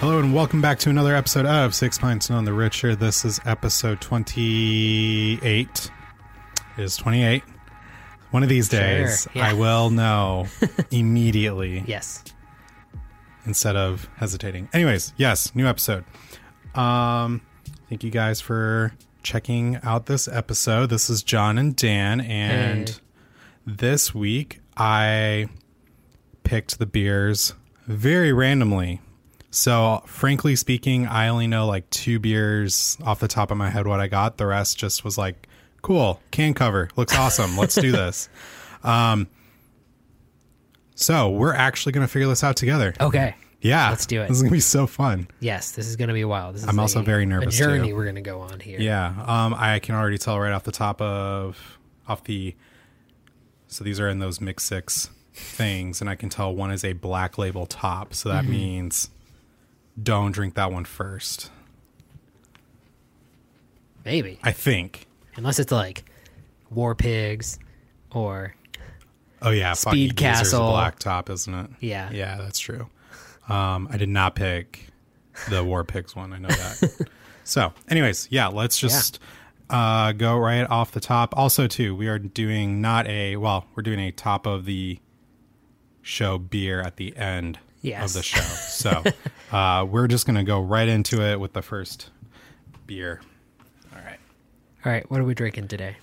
Hello and welcome back to another episode of Six Pints on the Richer. This is episode 28. It is 28. One of these days, yeah. I will know immediately. Yes. Instead of hesitating. Anyways, yes, new episode. Thank you guys for checking out this episode. This is John and Dan, and this week I picked the beers very randomly. So, frankly speaking, I only know like 2 beers off the top of my head what I got. The rest just was like, cool, can cover, looks awesome, let's do this. So, we're actually going to figure this out together. Okay. Yeah. Let's do it. This is going to be so fun. Yes, this is going to be wild. This is I'm also very nervous, a journey too. we're going to go on here. Yeah. I can already tell right off the top so these are in those Mix 6 things, and I can tell one is a Black Label top, so that means don't drink that one first. Maybe. I think. Unless it's like War Pigs or... Oh, yeah. Speed Castle. A black top, isn't it? Yeah. Yeah, that's true. I did not pick the War Pigs one. I know that. So, anyways, yeah, let's just go right off the top. Also, too, we are doing we're doing a top of the show beer at the end of the show. So, we're just going to go right into it with the first beer. All right. What are we drinking today?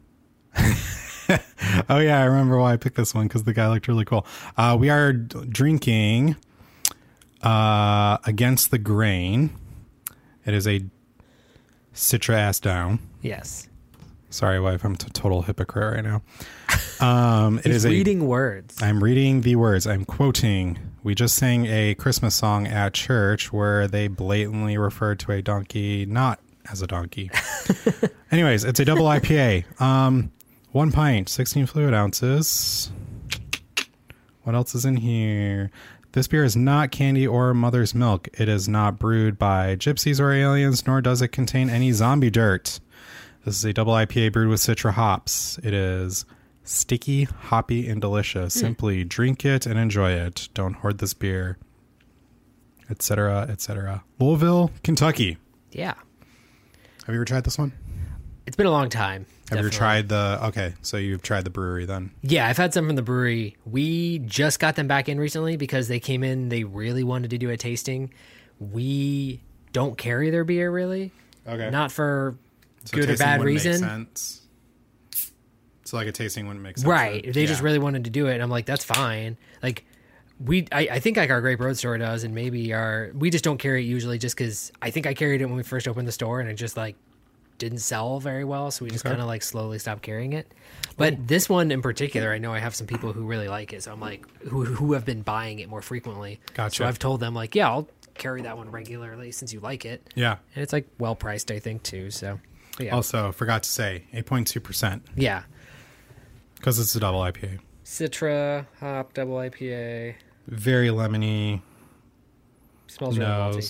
Oh, yeah, I remember why I picked this one, because the guy looked really cool. We are drinking Against the Grain. It is a Citra Ass Down. Yes. Sorry, wife, I'm a total hypocrite right now. He's reading words. I'm reading the words. I'm quoting. We just sang a Christmas song at church where they blatantly referred to a donkey not as a donkey. Anyways, it's a double IPA. 1 pint, 16 fluid ounces. What else is in here? This beer is not candy or mother's milk. It is not brewed by gypsies or aliens, nor does it contain any zombie dirt. This is a double IPA brewed with Citra hops. It is sticky, hoppy, and delicious. Simply drink it and enjoy it. Don't hoard this beer, etc., etc. Louisville, Kentucky. Yeah. Have you ever tried this one? It's been a long time. Have you ever tried so you've tried the brewery then? Yeah, I've had some from the brewery. We just got them back in recently because they came in, they really wanted to do a tasting. We don't carry their beer, really. Okay. Not for So good or tasting bad wouldn't reason. make sense. So like a tasting wouldn't make sense. Right. They just really wanted to do it. And I'm like, that's fine. Like, I think like our Grape Road store does, and maybe we just don't carry it usually just because I think I carried it when we first opened the store and it just like didn't sell very well. So we just kind of like slowly stopped carrying it. But this one in particular, I know I have some people who really like it. So I'm like, who have been buying it more frequently. Gotcha. So I've told them like, yeah, I'll carry that one regularly since you like it. Yeah. And it's like well priced, I think, too. So yeah. Also, forgot to say 8.2%. Yeah. Because it's a double IPA. Citra hop double IPA. Very lemony. Smells really malty.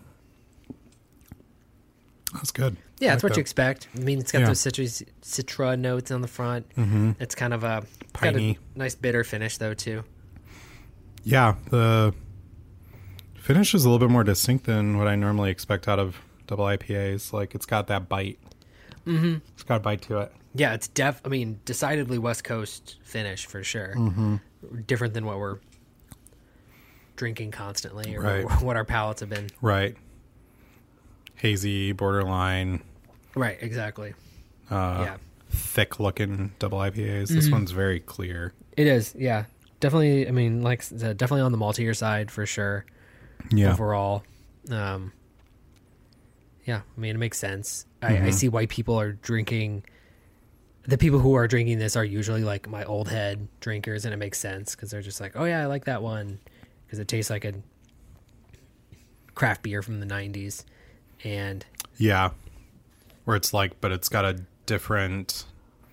That's good. Yeah, that's like what that. you expect. I mean, it's got those citra notes on the front. Mm-hmm. It's kind of Piney. got a nice bitter finish, though, too. Yeah, the finish is a little bit more distinct than what I normally expect out of double IPAs. Like, it's got that bite. Mm-hmm. It's got a bite to it. Yeah, it's decidedly West Coast finish, for sure. Mm-hmm. Different than what we're drinking constantly, or Right. what our palates have been. Right. Hazy, borderline. Right, exactly. Yeah. Thick-looking double IPAs. This one's very clear. It is, yeah. Definitely, I mean, like, definitely on the maltier side, for sure. Yeah. Overall. Yeah, I mean, it makes sense. I see why people are drinking. The people who are drinking this are usually like my old head drinkers, and it makes sense because they're just like, oh, yeah, I like that one because it tastes like a craft beer from the 90s. And yeah. Where it's like, but it's got a different,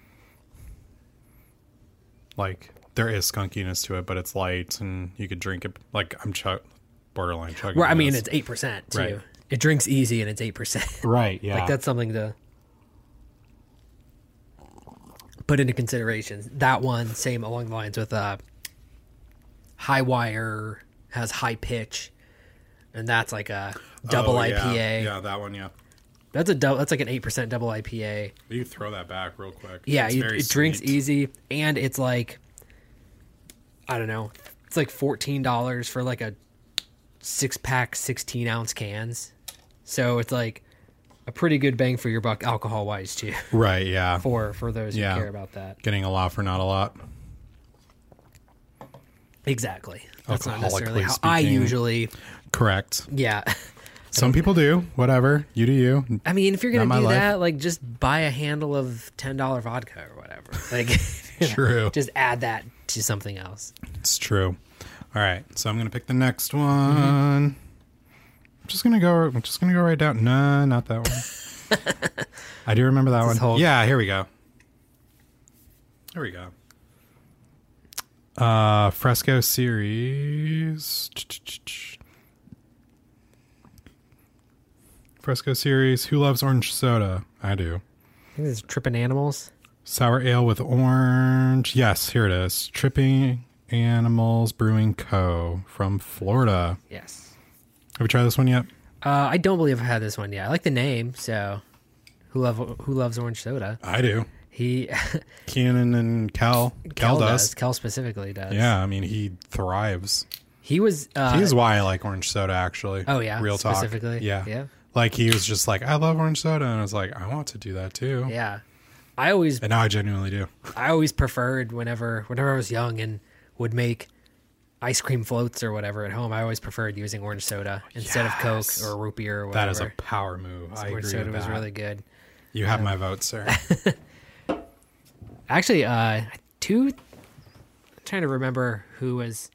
like, there is skunkiness to it, but it's light and you could drink it. Like, I'm borderline chugging. well, I mean, it's 8% too. Right. It drinks easy and it's 8%. Right, yeah. Like, that's something to put into consideration. That one, same along the lines with High Wire, has high pitch. and that's like a double IPA. Yeah, that one. Yeah, That's like an 8% double IPA. you throw that back real quick. Yeah, It's very it drinks sweet. easy, and it's like, I don't know, it's like $14 for like a 6-pack 16-ounce cans. So it's like a pretty good bang for your buck alcohol wise too. Right. Yeah. For those who Yeah. care about that. Getting a lot for not a lot. Exactly. That's not Alcoholically necessarily how I speaking. usually. Correct. Yeah. Some people do. Whatever. You do you. I mean, if you're gonna Not my do life. that, like just buy a handle of $10 vodka or whatever. Like, you know, True. just add that to something else. It's true. All right. So I'm gonna pick the next one. I'm just gonna go right down. No, not that one. I do remember that one. whole- Yeah. Here we go. Here we go. Fresco series. Fresco series. Who loves orange soda? I do. I think it's Trippin' Animals. Sour ale with orange. Yes, here it is. Tripping Animals Brewing Co. from Florida. Yes. Have you tried this one yet? I don't believe I've had this one yet. I like the name, so who loves orange soda? I do. He Keenan and Kel. Kel does. Kel specifically does. Yeah, I mean, he thrives. He was He's why I like orange soda, actually. oh yeah, Real talk. specifically. Yeah. Yeah. Like, he was just like, I love orange soda. And I was like, I want to do that too. Yeah. I always And now I genuinely do. preferred whenever I was young and would make ice cream floats or whatever at home, I always preferred using orange soda instead of Coke Yes. or root beer or whatever. That is a power move. I orange agree soda with was that. really good. You have my vote, sir. Actually, I'm trying to remember who was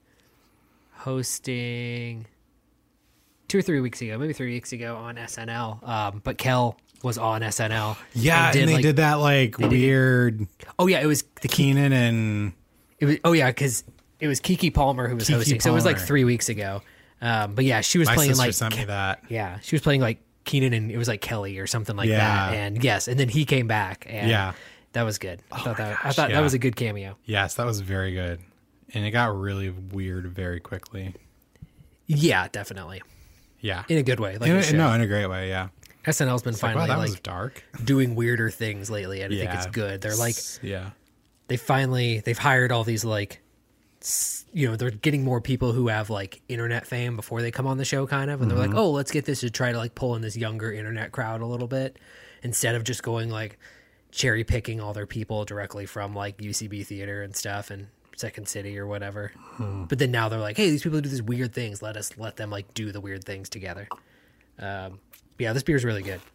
hosting 2 or 3 weeks ago, maybe 3 weeks ago on SNL. But Kel was on SNL. Yeah, and they did that like weird Oh yeah, it was Keenan and because it was Keke Palmer who was Keke hosting. So it was like Palmer. 3 weeks ago. But yeah, she was my playing sister like sent me that. yeah, she was playing like Keenan and it was like Kelly or something like Yeah. that. And yes, and then he came back and Yeah. that was good. I thought yeah. that was a good cameo. Yes, that was very good. And it got really weird very quickly. Yeah, definitely. Yeah. In a good way. Like In it a, should. no, in a great way, yeah. SNL's been Like, finally wow, that like was dark. doing weirder things lately, and I think it's good. They're like yeah. they've hired all these like they're getting more people who have like internet fame before they come on the show kind of, and they're like, oh, let's get this to try to like pull in this younger internet crowd a little bit instead of just going like cherry picking all their people directly from like UCB theater and stuff and Second City or whatever. But then now they're like, hey, these people do these weird things, let them like do the weird things together. Yeah, this beer's really good.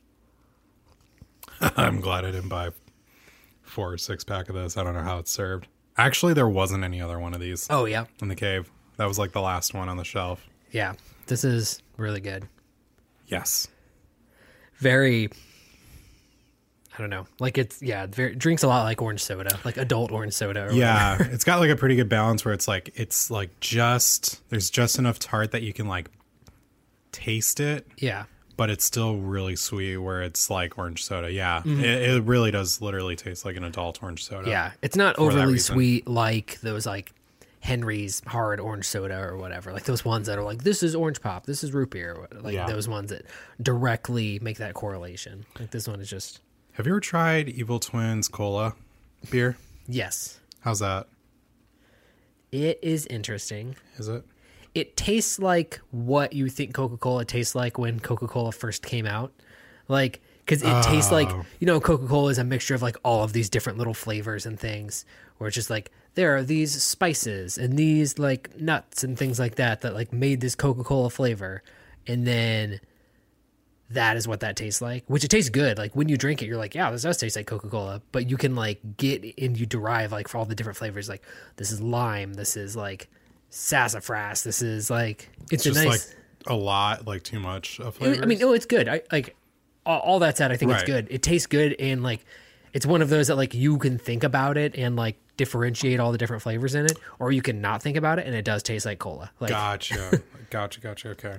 I'm glad I didn't buy 4 or 6 pack of this. I don't know how it's served. Actually, there wasn't any other one of these Oh yeah. in the cave. That was like the last one on the shelf. Yeah. This is really good. Yes. Very, I don't know. Like it's, yeah, drinks a lot like orange soda, like adult orange soda. Or Yeah. It's got like a pretty good balance where it's like there's just enough tart that you can like taste it, yeah. but it's still really sweet where it's like orange soda. Yeah. It really does literally taste like an adult orange soda. Yeah. It's not For that overly reason. sweet like those like Henry's hard orange soda or whatever. Like those ones that are like, this is orange pop, this is root beer. Like Yeah. those ones that directly make that correlation. Like this one is just, Have you ever tried Evil Twins Cola beer? yes. How's that? It is interesting. Is it? It tastes like what you think Coca-Cola tastes like when Coca-Cola first came out. Like, because it tastes like, Coca-Cola is a mixture of like all of these different little flavors and things where it's just like, there are these spices and these like nuts and things like that like made this Coca-Cola flavor. And then that is what that tastes like, which it tastes good. Like when you drink it, you're like, yeah, this does taste like Coca-Cola, but you can like get and you derive like for all the different flavors. Like this is lime. This is like sassafras. This is like, it's Just a nice, like a lot, like too much of flavors. I mean, no, it's good. I like all that said, I think it's Right. good. It tastes good. And like, it's one of those that like you can think about it and like differentiate all the different flavors in it, or you can not think about it and it does taste like cola. Like Gotcha. Okay.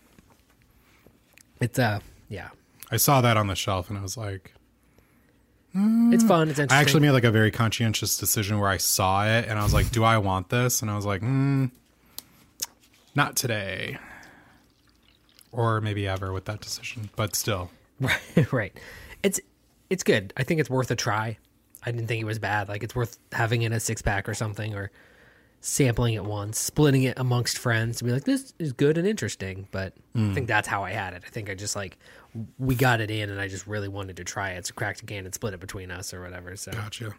it's yeah, I saw that on the shelf and I was like, it's fun. It's interesting. I actually made like a very conscientious decision where I saw it and I was like, do I want this? And I was like, not today. or maybe ever with that decision, but still. Right. It's good. I think it's worth a try. I didn't think it was bad. Like, it's worth having in a 6-pack or something, or sampling it once, splitting it amongst friends, and be like, this is good and interesting. But I think that's how I had it. I think I just like, we got it in, and I just really wanted to try it. So cracked a can and split it between us or whatever. So Gotcha.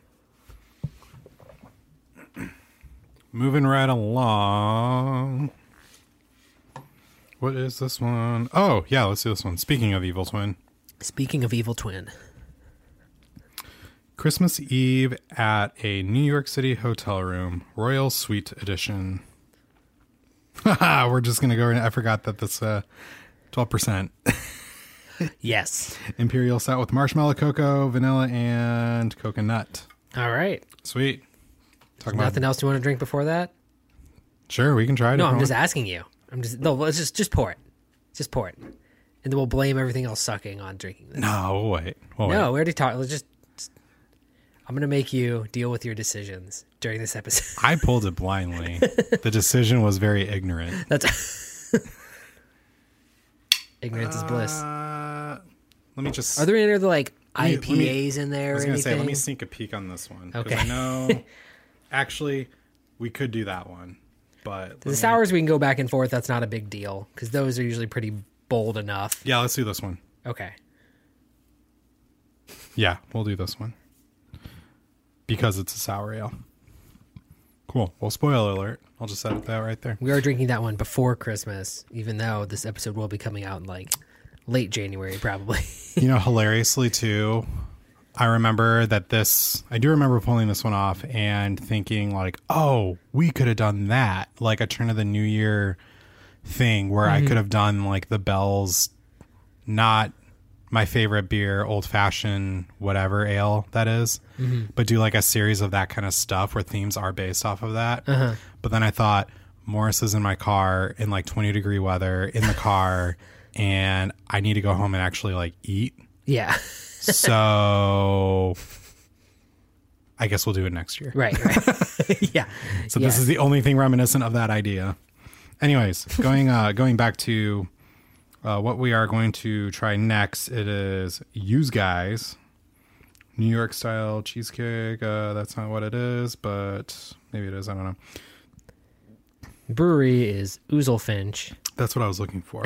Moving right along. What is this one? Oh, yeah, let's do this one. Speaking of Evil Twin. Speaking of Evil Twin. Christmas Eve at a New York City hotel room, Royal Suite Edition. We're just going to go in. I forgot that this 12%. Yes. Imperial stout with marshmallow, cocoa, vanilla, and coconut. All right. Sweet. Nothing else you want to drink before that? Sure, we can try it. No, I'm just asking you. Let's just pour it. Just pour it. And then we'll blame everything else sucking on drinking this. No, we'll wait. We already talked. I'm going to make you deal with your decisions during this episode. I pulled it blindly. The decision was very ignorant. That's ignorance is bliss. Let me just. Are there any other like IPAs in there? I was going to say, let me sneak a peek on this one. Okay. I know. Actually, we could do that one, but the sours we can go back and forth. That's not a big deal because those are usually pretty bold enough. Yeah, let's do this one. Okay. Yeah, we'll do this one because it's a sour ale. Cool. Well, spoiler alert. I'll just edit that right there. We are drinking that one before Christmas, even though this episode will be coming out in like late January, probably. You know, hilariously too, I remember that I do remember pulling this one off and thinking like, oh, we could have done that. Like a turn of the new year thing where I could have done like the Bell's, not my favorite beer, old fashioned, whatever ale that is, but do like a series of that kind of stuff where themes are based off of that. But then I thought Morris is in my car in like 20-degree weather in the car and I need to go home and actually like eat. Yeah. So I guess we'll do it next year. Right. Yeah. So this is the only thing reminiscent of that idea. Anyways, going back to what we are going to try next, it is Use Guys New York style cheesecake. That's not what it is, but maybe it is. I don't know. Brewery is Ouzelfinch. That's what I was looking for.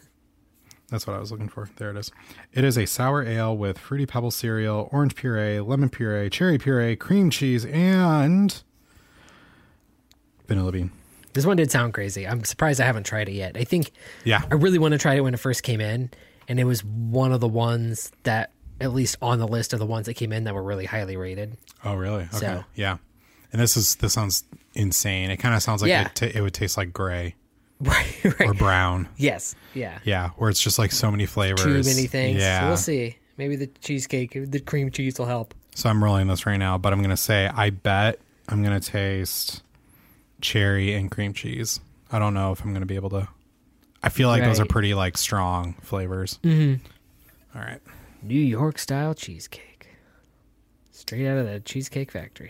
There it is. It is a sour ale with Fruity Pebble cereal, orange puree, lemon puree, cherry puree, cream cheese, and vanilla bean. This one did sound crazy. I'm surprised I haven't tried it yet. I think Yeah. I really want to try it when it first came in, and it was one of the ones that, at least on the list of the ones that came in, that were really highly rated. Oh, really? Okay. So- Yeah. And this sounds insane. It kind of sounds like Yeah. it would taste like gray Right. or brown. Yes. Yeah. Yeah, where it's just like so many flavors. Too many things. Yeah. So we'll see. Maybe the cheesecake, the cream cheese will help. So I'm rolling this right now, but I'm going to say I bet I'm going to taste cherry and cream cheese. I don't know if I'm going to be able to. I feel like those are Right. pretty like strong flavors. Mm-hmm. All right. New York style cheesecake. Straight out of the Cheesecake Factory.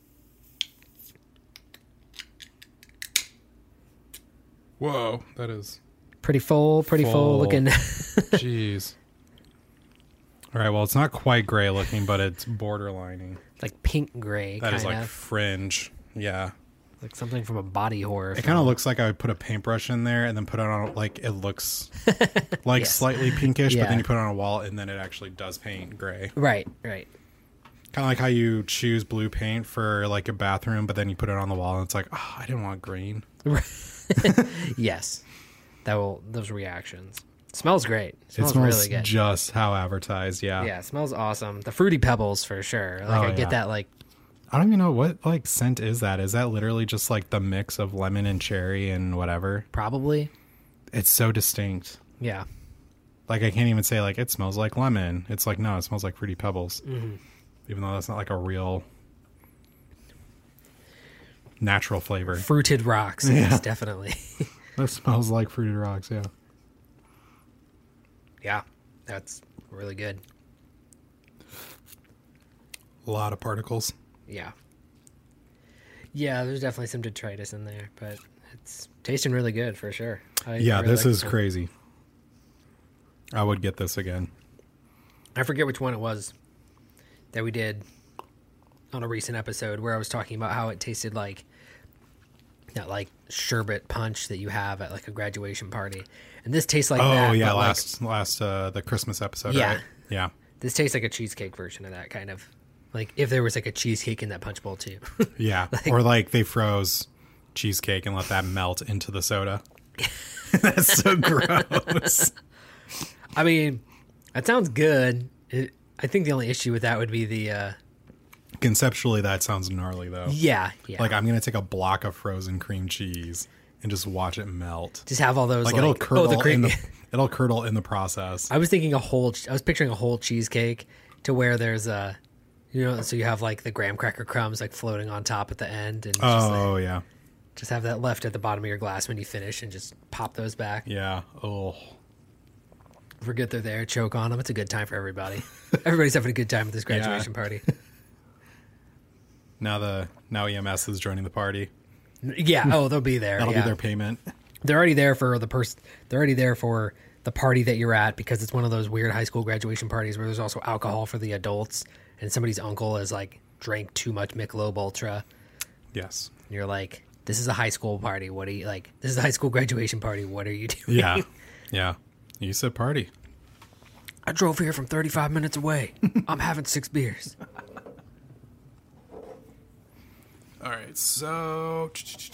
Whoa, that is. Pretty full looking. Jeez. All right, well, it's not quite gray looking, but it's borderlining. Like pink gray. That is kinda. like fringe. Yeah. Like something from a body horror It film. kind of looks like I would put a paintbrush in there and then put it on, like, it looks like Yes. slightly pinkish, but Yeah. then you put it on a wall and then it actually does paint gray. Right. Kind of like how you choose blue paint for, like, a bathroom, but then you put it on the wall and it's like, oh, I didn't want green. Yes. Those reactions. Smells great. It Smells smells really good. just how advertised, yeah. Yeah, it smells awesome. The Fruity Pebbles for sure. Like Oh, I yeah. get that like I don't even know what, like, scent is that? Is that literally just, like, the mix of lemon and cherry and whatever? probably. It's so distinct. Yeah. Like, I can't even say, like, it smells like lemon. It's like, no, it smells like Fruity Pebbles. Mm-hmm. Even though that's not, like, a real natural flavor. Fruited rocks. Yeah. Yes, definitely. That smells like Fruited Rocks, yeah. Yeah. That's really good. A lot of particles. Yeah. Yeah, there's definitely some detritus in there, but it's tasting really good for sure. Yeah, really this like is crazy. I would get this again. I forget which one it was that we did on a recent episode where I was talking about how it tasted like that like sherbet punch that you have at like a graduation party. And this tastes like that. Oh yeah, but last the Christmas episode, Yeah. right? Yeah. this tastes like a cheesecake version of that kind of. Like if there was like a cheesecake in that punch bowl too. Yeah. Or like they froze cheesecake and let that melt into the soda. That's so gross. I mean, that sounds good. I think the only issue with that would be the Conceptually, that sounds gnarly, though. yeah. Like, I'm going to take a block of frozen cream cheese and just watch it melt. Just have all those Like, like it'll curdle the cream. it'll curdle in the process. I was picturing a whole cheesecake to where there's a, so you have like the graham cracker crumbs like floating on top at the end, and Yeah. just have that left at the bottom of your glass when you finish, and just pop those back. Yeah. Oh. Forget they're there, choke on them. It's a good time for everybody. Everybody's having a good time at this graduation party. Now EMS is joining the party. Yeah. Oh, they'll be there. That'll yeah. be their payment. They're already there for the person. They're already there for the party that you're at, because it's one of those weird high school graduation parties where there's also alcohol for the adults, and somebody's uncle has like drank too much Michelob Ultra. Yes. And you're like, this is a high school party. What are you like? This is a high school graduation party. What are you doing? Yeah. Yeah. You said party. I drove here from 35 minutes away. I'm having 6 beers. All right. So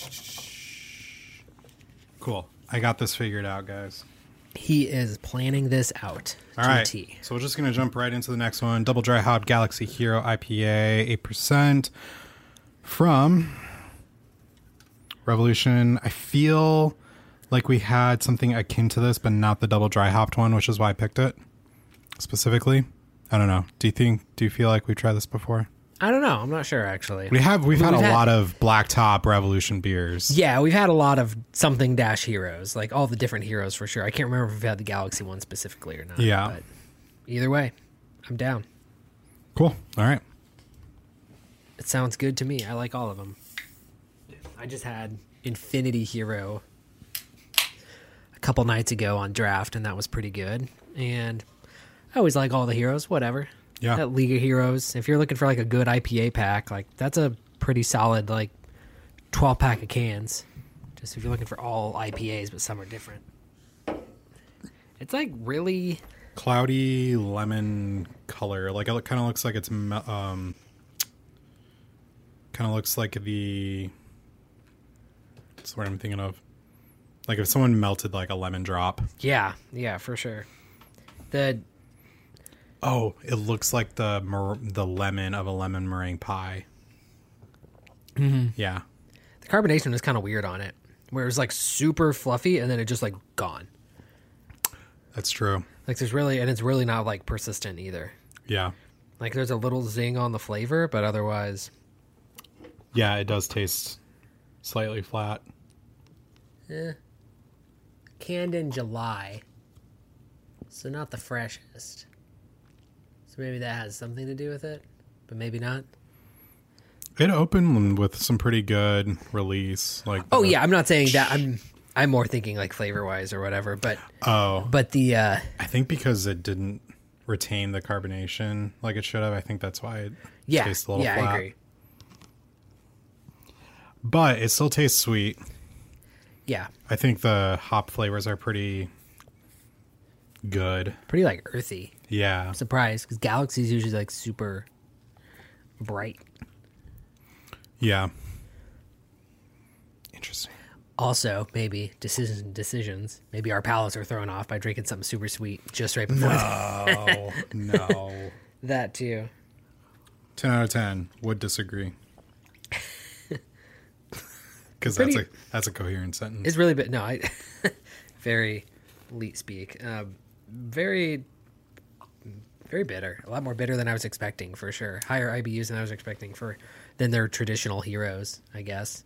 cool. I got this figured out, guys. He is planning this out. All right. GT. So we're just going to jump right into the next one. Double Dry Hop Galaxy Hero IPA, 8% from Revolution. I feel like we had something akin to this, but not the double dry hopped one, which is why I picked it specifically. I don't know. Do you feel like we've tried this before? I don't know. I'm not sure, actually. We've had a lot of Black Top Revolution beers. Yeah, we've had a lot of something dash heroes, like all the different heroes for sure. I can't remember if we've had the Galaxy one specifically or not. Yeah. But either way, I'm down. Cool. All right. It sounds good to me. I like all of them. I just had Infinity Hero a couple nights ago on draft, and that was pretty good. And I always like all the heroes, whatever. Yeah. That League of Heroes. If you're looking for like a good IPA pack, like that's a pretty solid like 12 pack of cans. Just if you're looking for all IPAs, but some are different. It's like really Cloudy lemon color. Like it kind of looks like it's kind of looks like the what's the word I'm thinking of? Like if someone melted like a lemon drop. yeah, for sure. Oh, it looks like the lemon of a lemon meringue pie. Mm-hmm. Yeah. The carbonation was kind of weird on it, where it was like super fluffy and then it just like gone. That's true. Like it's really not like persistent either. Yeah. Like there's a little zing on the flavor, but otherwise, Yeah, it does taste slightly flat. canned in July, so not the freshest. So maybe that has something to do with it, but maybe not. It opened with some pretty good release. Like Oh yeah, I'm not saying that. I'm more thinking like flavor wise or whatever. But the I think because it didn't retain the carbonation like it should have. I think that's why it tastes a little flat. I agree. But it still tastes sweet. Yeah, I think the hop flavors are pretty good. pretty like earthy. Yeah. I'm surprised because Galaxy is usually like super bright. Yeah. Interesting. Also, maybe decisions. Maybe our palates are thrown off by drinking something super sweet just right before No. that too. 10 out of 10. Would disagree. Because that's a coherent sentence. It's really bit very elite speak. Very, very bitter. A lot more bitter than I was expecting for sure. Higher IBUs than I was expecting than their traditional heroes, I guess.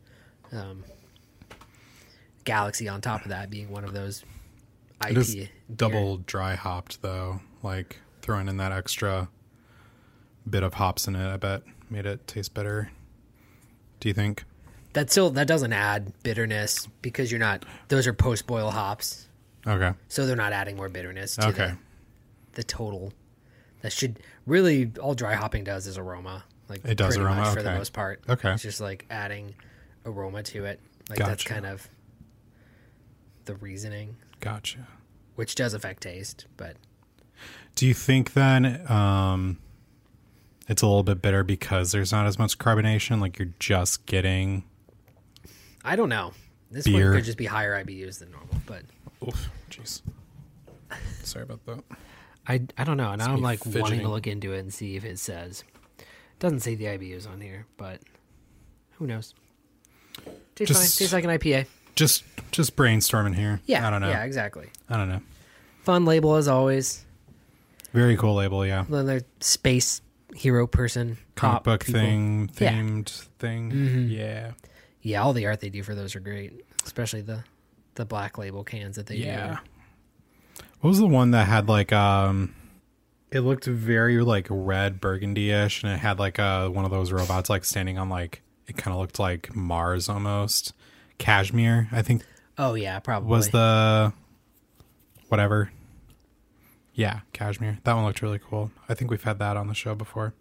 Galaxy on top of that being one of those It is double dry hopped though. Like throwing in that extra bit of hops in it, I bet made it taste better. Do you think? That doesn't add bitterness because those are post boil hops. Okay. So they're not adding more bitterness to Okay. the total. That should really, all dry hopping does is aroma. Like It does pretty aroma, much for the okay. most part. Okay. It's just like adding aroma to it. Like that's Gotcha. kind of the reasoning, Gotcha. which does affect taste, but Do you think then it's a little bit bitter because there's not as much carbonation? Like you're just getting... I don't know. This Beer. one could just be higher IBUs than normal, but Oof, jeez. Sorry about that. I don't know. And I'm me like wanting fidgeting. to look into it and see if it says. It doesn't say the IBUs on here, but who knows? Tastes fine. Just- Tastes like an IPA. Just brainstorming here. Yeah. I don't know. Yeah, exactly. I don't know. Fun label as always. Very cool label, yeah. Another space hero person. Comic cop book people. thing, Yeah. themed thing. Mhm. Yeah. Yeah, all the art they do for those are great, especially the black label cans that they Yeah. do. What was the one that had like it looked very like red burgundy-ish and it had like one of those robots like standing on like it kind of looked like Mars almost. Cashmere, I think Oh yeah, probably. was the whatever. Yeah, Cashmere. That one looked really cool. I think we've had that on the show before.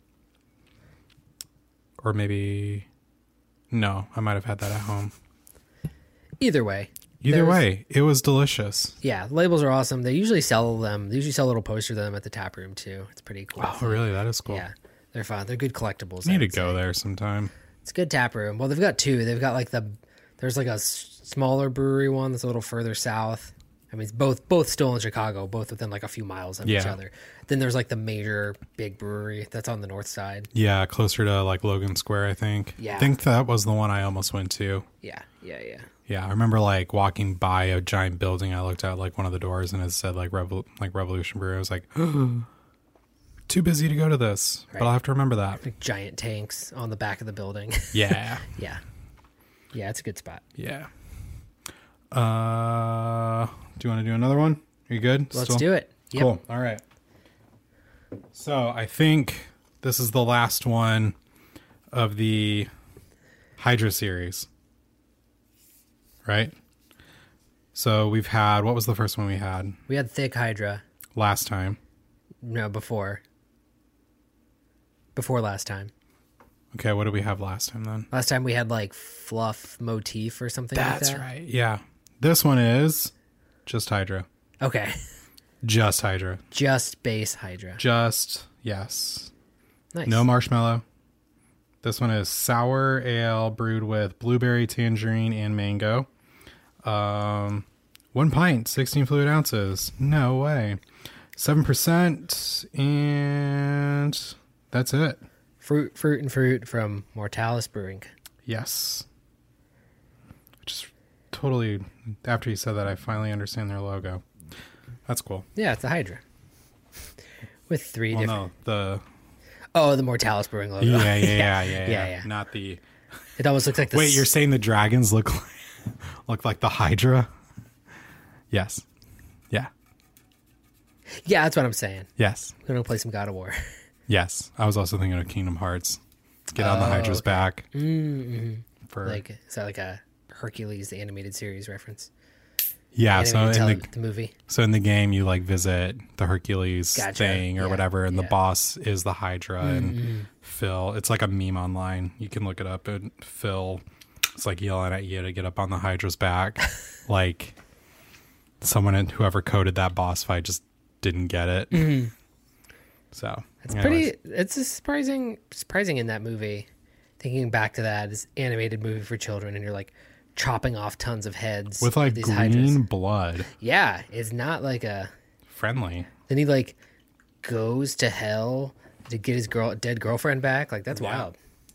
Or maybe no, I might have had that at home. Either way. Either There's- way, it was delicious. Yeah, labels are awesome. They usually sell them. They usually sell a little poster of them at the tap room too. It's pretty cool. Oh, really? That is cool. Yeah, they're fun. They're good collectibles. I I need to would go say. there sometime. It's a good tap room. Well, they've got two. They've got like there's like a smaller brewery one that's a little further south. I mean, it's both still in Chicago, both within like a few miles of each Yeah. other. Then there's like the major big brewery that's on the north side. Yeah, closer to like Logan Square, I think. Yeah. I think that was the one I almost went to. Yeah. Yeah, I remember like walking by a giant building. I looked at like one of the doors and it said like Revolution Brewery. I was like, too busy to go to this, but Right. I'll have to remember that. Like giant tanks on the back of the building. Yeah, Yeah, it's a good spot. yeah. Do you want to do another one? Are you good? Let's do it. Yep. Cool. All right. So I think this is the last one of the Hydra series. Right? So we've had, what was the first one we had We had thick Hydra. last time? No, before last time. Okay, what did we have last time then? Last time we had like fluff motif or something like That's that. right. Yeah. This one is just Hydra. Okay. Just Hydra. Just base Hydra. Just, yes. Nice. No marshmallow. This one is sour ale brewed with blueberry, tangerine, and mango. 1 pint, 16 fluid ounces. No way. 7%, and that's it. Fruit from Mortalis Brewing. Yes. Just totally, after you said that, I finally understand their logo. That's cool. Yeah, it's a Hydra. With three Well, different... no, the Mortalis Brewing logo. yeah. Not the... It almost looks like the... Wait, you're saying the dragons look like the Hydra? Yes. Yeah. Yeah, that's what I'm saying. Yes. We're going to play some God of War. Yes. I was also thinking of Kingdom Hearts. Let's get on the Hydra's okay. back. Mm-hmm. For Like, is that like a Hercules, the animated series reference? yeah, so Animated the movie. in the game you like visit the Hercules Gotcha. thing or Yeah. whatever, and the Yeah. boss is the Hydra, and Mm-hmm. Phil. It's like a meme online. You can look it up, and Phil, it's like yelling at you to get up on the Hydra's back, like whoever coded that boss fight just didn't get it. Mm-hmm. So It's anyways. pretty... It's a surprising in that movie. Thinking back to that, this animated movie for children, and you're like chopping off tons of heads with like these green Hydras. blood, Yeah, it's not like a... friendly. Then he like goes to hell to get his dead girlfriend back. Like that's Yeah. wild.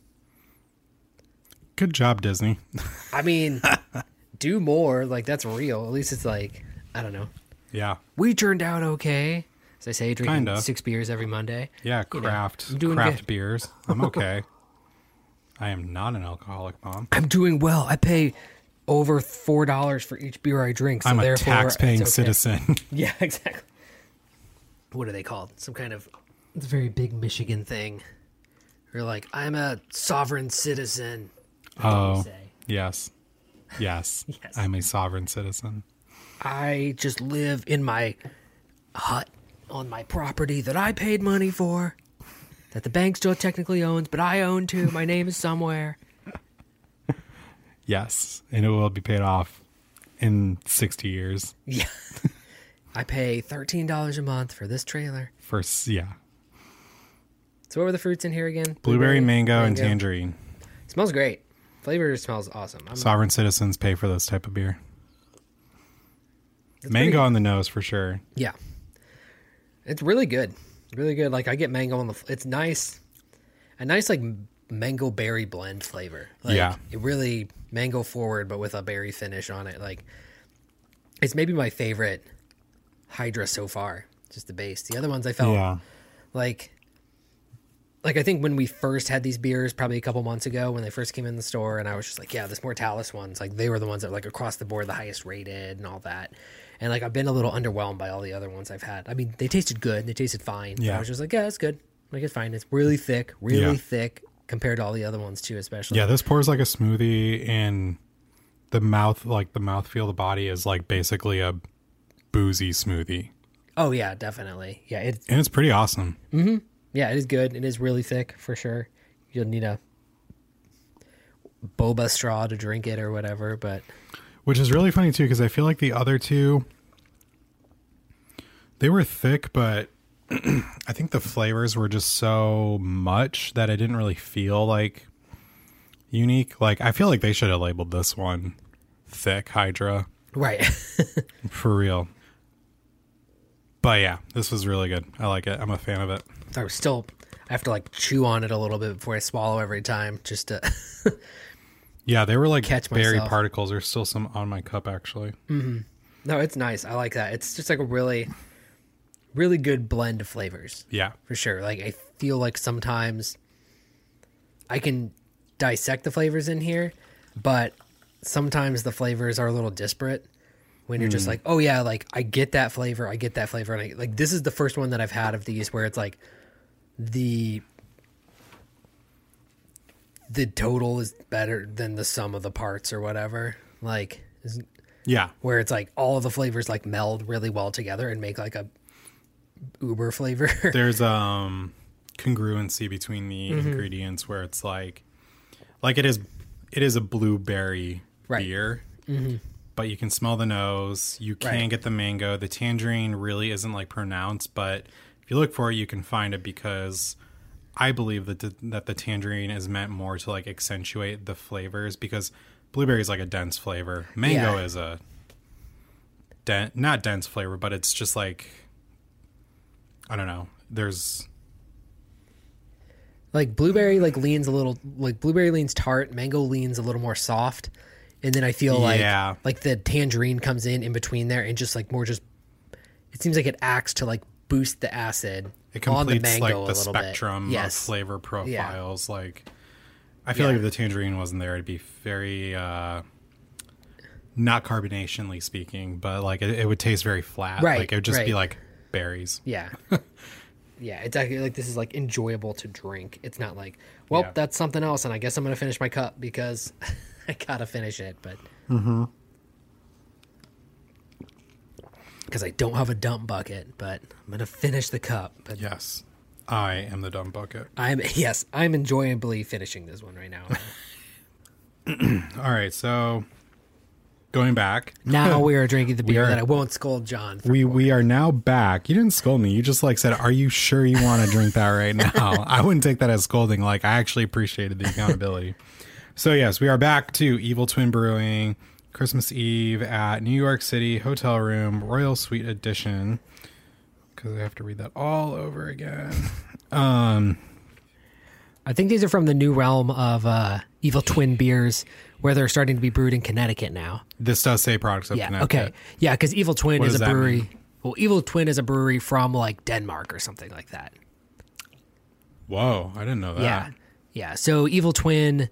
Good job, Disney. I mean, do more. Like that's real. At least it's like I don't know. Yeah, We turned out okay. As I say, drinking Kinda. 6 beers every Monday. yeah. You know, Craft I'm doing craft good. beers. I'm okay. I am not an alcoholic, Mom. I'm doing well. I pay over $4 for each beer I drink. So I'm a therefore, tax-paying it's okay. citizen. Yeah, exactly. What are they called? Some kind of it's a very big Michigan thing. You're like, I'm a sovereign citizen. That's what you Oh, say. yes. Yes. Yes. I'm a sovereign citizen. I just live in my hut on my property that I paid money for, that the bank still technically owns, but I own too. My name is somewhere. Yes, and it will be paid off in 60 years. Yeah. I pay $13 a month for this trailer. Yeah. So what were the fruits in here again? Blueberry, mango, and tangerine. It smells great. Flavor smells awesome. Sovereign citizens pay for this type of beer. It's Mango on the nose for sure. Yeah. It's really good. Really good. Like I get mango on it's nice. A nice like mango berry blend flavor. Like, yeah. It really mango forward, but with a berry finish on it. Like it's maybe my favorite Hydra so far. Just the base. The other ones I felt like I think when we first had these beers, probably a couple months ago when they first came in the store, and I was just like, yeah, this Mortalis ones, like they were the ones that were like across the board, the highest rated and all that. And like, I've been a little underwhelmed by all the other ones I've had. I mean, they tasted good. They tasted fine. Yeah. I was just like, yeah, it's good. Like it's fine. It's really thick compared to all the other ones too, especially. Yeah. This pours like a smoothie, and the mouth, like the mouthfeel, the body is like basically a boozy smoothie. Oh yeah, definitely. Yeah. And it's pretty awesome. Mm-hmm. Yeah, it is good. It is really thick for sure. You'll need a boba straw to drink it or whatever, but which is really funny too, because I feel like the other two, they were thick, but I think the flavors were just so much that it didn't really feel like unique. Like I feel like they should have labeled this one thick Hydra. Right. For real. But yeah, this was really good. I like it. I'm a fan of it. I have to like chew on it a little bit before I swallow every time just to yeah, they were like catch berry myself. particles. There's still some on my cup actually. Mm-hmm. No, it's nice. I like that. It's just like a really, really good blend of flavors. Yeah. For sure. Like I feel like sometimes I can dissect the flavors in here, but sometimes the flavors are a little disparate. When you're just like, oh yeah, like I get that flavor, and like this is the first one that I've had of these where it's like the total is better than the sum of the parts or whatever. Like yeah, where it's like all of the flavors like meld really well together and make like a uber flavor. There's congruency between the ingredients where it's like it is a blueberry beer. Mm-hmm. But you can smell the nose. You can get the mango. The tangerine really isn't like pronounced, but if you look for it, you can find it because I believe that the tangerine is meant more to like accentuate the flavors because blueberry is like a dense flavor. Mango is a not dense flavor, but it's just like, I don't know. There's like blueberry like leans a little, like blueberry leans tart, mango leans a little more soft. And then I feel like the tangerine comes in between there and just like more just, it seems like it acts to like boost the acid. It completes on the mango like the spectrum of flavor profiles. Yeah. Like I feel like if the tangerine wasn't there, it'd be very not carbonationally speaking, but like it would taste very flat. Right. Like it would just be like berries. Yeah. Yeah, it's actually like this is like enjoyable to drink. It's not like, well, that's something else, and I guess I'm gonna finish my cup because I gotta finish it, but because I don't have a dump bucket, but I'm gonna finish the cup. But yes, I am the dump bucket. I'm enjoyably finishing this one right now. All right, so going back. Now we are drinking the beer that I won't scold John for. We are now back. You didn't scold me. You just like said, are you sure you want to drink that right now? I wouldn't take that as scolding. Like I actually appreciated the accountability. So yes, we are back to Evil Twin Brewing, Christmas Eve at New York City Hotel Room, Royal Suite Edition. Because I have to read that all over again. I think these are from the new realm of Evil Twin beers, where they're starting to be brewed in Connecticut now. This does say products of Connecticut. Okay. Yeah, because Evil Twin What is does a that brewery. mean? Well, Evil Twin is a brewery from like Denmark or something like that. Whoa, I didn't know that. Yeah. Yeah. So Evil Twin,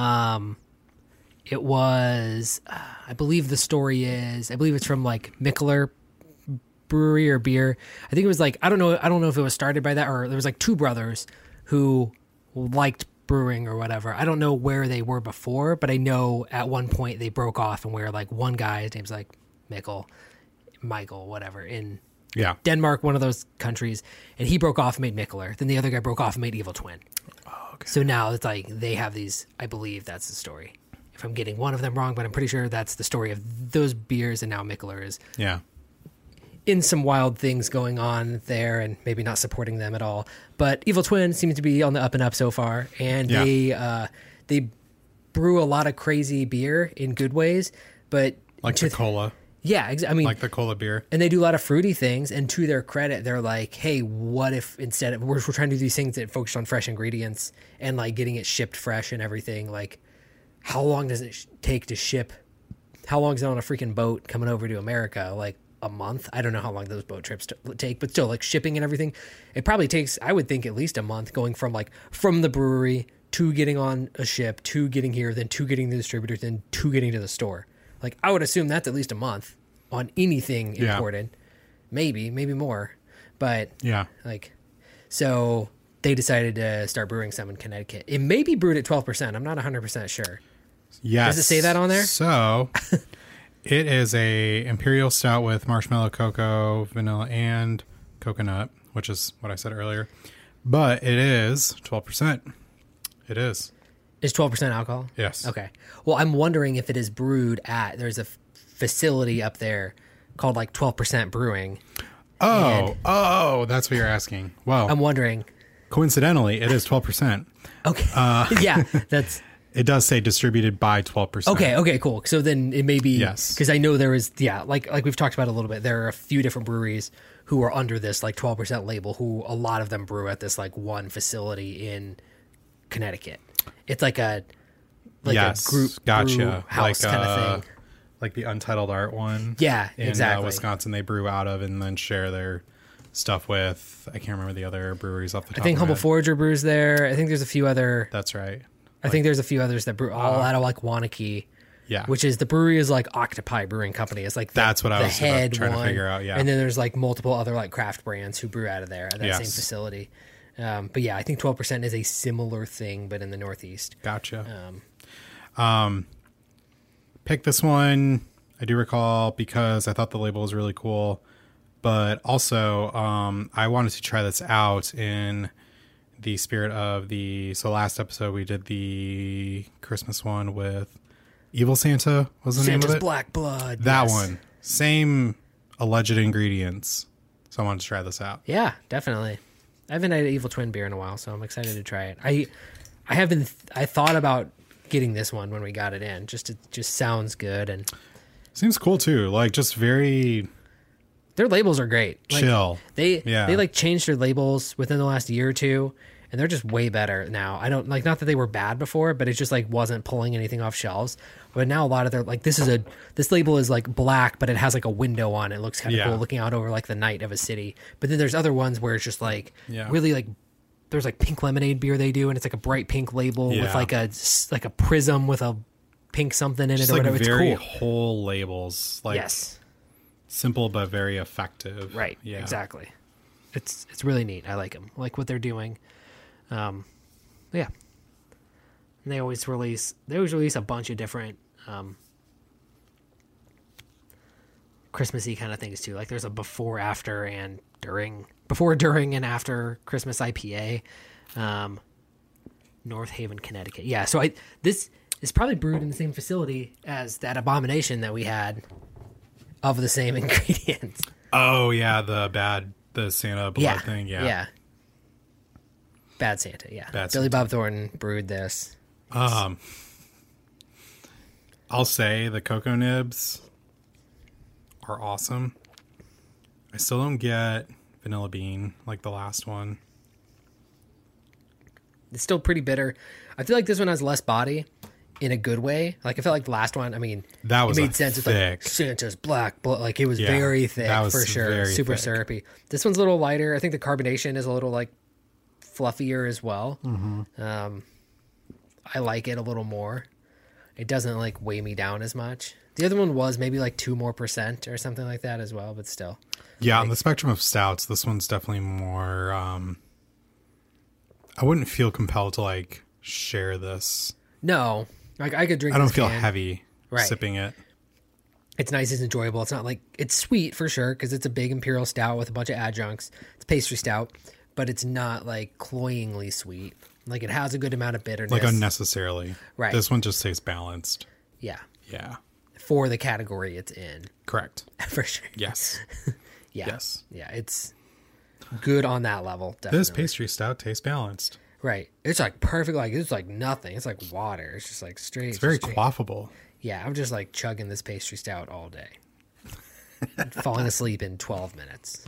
it was, I believe the story is, I believe it's from like Mikkeller Brewery or beer. I think it was like, I don't know if it was started by that or there was like two brothers who liked brewing or whatever. I don't know where they were before, but I know at one point they broke off and where like one guy, his name's like Mikkel, Michael, whatever, in Yeah. Denmark, one of those countries, and he broke off and made Mickler. Then the other guy broke off and made Evil Twin. Oh, okay. So now it's like they have these. I believe that's the story. If I'm getting one of them wrong, but I'm pretty sure that's the story of those beers, and now Mickler is Yeah. in some wild things going on there, and maybe not supporting them at all. But Evil Twin seems to be on the up and up so far, and they brew a lot of crazy beer in good ways, but Like the cola. Yeah, I mean, Like the cola beer. and they do a lot of fruity things. And to their credit, they're like, "Hey, what if instead of we're trying to do these things that focus on fresh ingredients and like getting it shipped fresh and everything? Like, how long does it take to ship? How long is it on a freaking boat coming over to America? Like a month? I don't know how long those boat trips take, but still, like shipping and everything, it probably takes. I would think at least a month going from the brewery to getting on a ship to getting here, then to getting the distributor, then to getting to the store. Like, I would assume that's at least a month on anything imported. Maybe more. But, Yeah. like, so they decided to start brewing some in Connecticut. It may be brewed at 12%. I'm not 100% sure. Yes. Does it say that on there? So it is a imperial stout with marshmallow, cocoa, vanilla, and coconut, which is what I said earlier. But it is 12%. It is. Is 12% alcohol? Yes. Okay. Well, I'm wondering if it is brewed there's a facility up there called like 12% Brewing. Oh, that's what you're asking. Well, I'm wondering. coincidentally, it is 12%. Okay. Yeah, that's It does say distributed by 12%. okay, cool. So then it may be, Yes. because I know there is, like we've talked about a little bit, there are a few different breweries who are under this like 12% label, who a lot of them brew at this like one facility in Connecticut. It's like a group brew house kind of thing. Like the Untitled Art one. Yeah, in exactly. Wisconsin, they brew out of and then share their stuff with. I can't remember the other breweries off the top. I think of my Humble head. Forager brews there. I think there's a few other. That's right. I think there's a few others that brew all out of like Wanakee. Yeah. Which is the brewery is like Octopi Brewing Company. It's like That's what I the was head trying to one. figure out, yeah. And then there's like multiple other like craft brands who brew out of there at that Yes. same facility. But yeah, I think 12% is a similar thing, but in the Northeast. Gotcha. Pick this one, I do recall, because I thought the label was really cool. But also, I wanted to try this out in the spirit of so last episode we did the Christmas one with Evil Santa was the name Santa's of it? Black Blood. That yes. one. Same alleged ingredients. So I wanted to try this out. Yeah, definitely. I haven't had an Evil Twin beer in a while, so I'm excited to try it. I thought about getting this one when we got it in. It just sounds good, and Seems cool too. Like just very their labels are great. Like, chill. They Yeah. like changed their labels within the last year or two, and they're just way better now. I don't like, not that they were bad before, but it just like wasn't pulling anything off shelves. But now a lot of their like this label is like black, but it has like a window on it. It looks kind of Yeah. cool, looking out over like the night of a city. But then there's other ones where it's just like Yeah. really like there's like pink lemonade beer they do, and it's like a bright pink label with Yeah. like a prism with a pink something in it Just or like whatever. It's very cool. whole labels. Like Yes. simple but very effective. Right. Yeah. Exactly. It's really neat. I like them. I like what they're doing. Yeah. And they always release a bunch of different Christmassy kind of things too. Like there's a before, during, and after Christmas IPA. North Haven, Connecticut. Yeah. So this is probably brewed in the same facility as that Abomination that we had of the same ingredients. Oh yeah, the Santa blood thing. Yeah. Yeah. Bad Santa, yeah. Bad Billy Santa. Bob Thornton brewed this. I'll say the cocoa nibs are awesome. I still don't get vanilla bean like the last one. It's still pretty bitter. I feel like this one has less body in a good way. Like I felt like the last one, I mean, That was it made a sense. It's thick. like Santa's Black Blood. Like it was Yeah, very thick that was for sure. very Super thick. syrupy. This one's a little lighter. I think the carbonation is a little like fluffier as well. Mm-hmm. I like it a little more. It doesn't like weigh me down as much. The other one was maybe like 2% more or something like that as well, but still. Yeah, on the spectrum of stouts, this one's definitely more. I wouldn't feel compelled to like share this. No, like I could drink. I don't this feel can. heavy Right. sipping it. It's nice. It's enjoyable. It's not like it's sweet for sure because it's a big imperial stout with a bunch of adjuncts. It's pastry stout, but it's not like cloyingly sweet. Like it has a good amount of bitterness. Like unnecessarily. Right. This one just tastes balanced. Yeah. Yeah. For the category it's in. Correct. For sure. Yes. Yeah. Yes. Yeah. It's good on that level. Definitely. This pastry stout tastes balanced. Right. It's like perfect. Like it's like nothing. It's like water. It's just like straight. It's very straight. quaffable. Yeah. I'm just like chugging this pastry stout all day. Falling asleep in 12 minutes.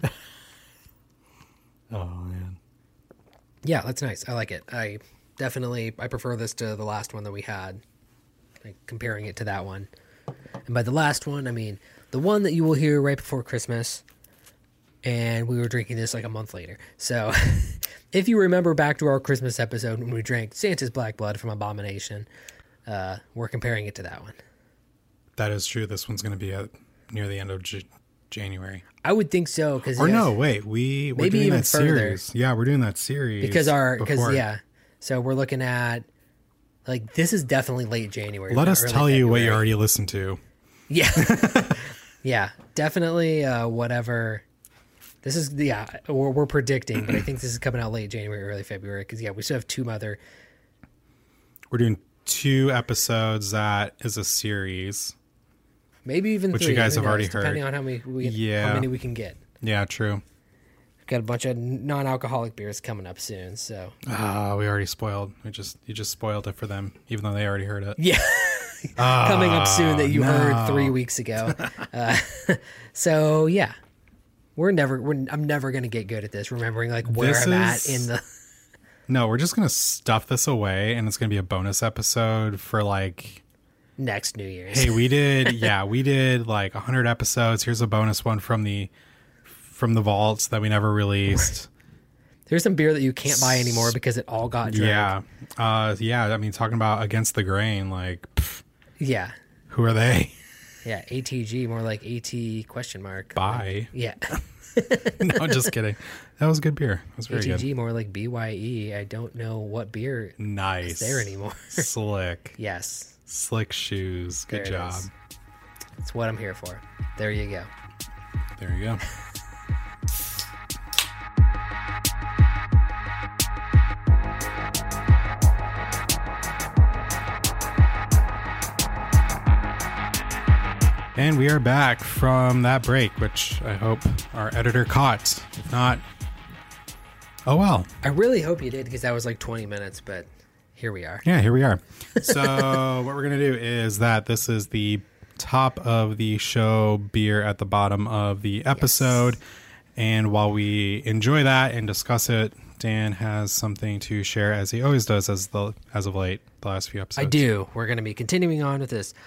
Oh man. Yeah, that's nice. I like it. I prefer this to the last one that we had. Like comparing it to that one. And by the last one, I mean the one that you will hear right before Christmas. And we were drinking this like a month later. So if you remember back to our Christmas episode when we drank Santa's Black Blood from Abomination, we're comparing it to that one. That is true. This one's going to be near the end of January. I would think so. Or no, wait. We're maybe doing even that further. series. Yeah, we're doing that series. Because before. yeah. So we're looking at, like, this is definitely late January. Let us tell you what you February. already listened to. Yeah. Yeah, definitely whatever. This is, we're predicting, but I think this is coming out late January, early February. Because, yeah, we still have two other. We're doing 2 episodes that is a series. Maybe even Which 3. you guys Who have already knows, heard. depending on how many we can get. Yeah, true. Got a bunch of non-alcoholic beers coming up soon, so. We already spoiled. You just spoiled it for them, even though they already heard it. Yeah. Coming up soon that you no. heard 3 weeks ago. So yeah, I'm never going to get good at this. Remembering like where This I'm at is- in the. No, we're just going to stuff this away, and it's going to be a bonus episode for like, Next New Year's. hey, we did like 100 episodes. Here's a bonus one from the vaults that we never released. There's some beer that you can't buy anymore because it all got drank. Yeah. I mean, talking about against the grain, like, Yeah. who are they? Yeah. ATG, more like AT question mark. Bye. Yeah. No, just kidding. That was good beer. It was very ATG, good. more like BYE. I don't know what beer Nice. is there anymore. Slick. Yes. Slick shoes. Good There it job. is. That's what I'm here for. There you go. There you go. And we are back from that break, which I hope our editor caught. If not, oh well. I really hope you did because that was like 20 minutes, but here we are. Yeah, here we are. So what we're going to do is that this is the top of the show beer at the bottom of the episode. Yes. And while we enjoy that and discuss it, Dan has something to share, as he always does as of late, the last few episodes. I do. We're going to be continuing on with this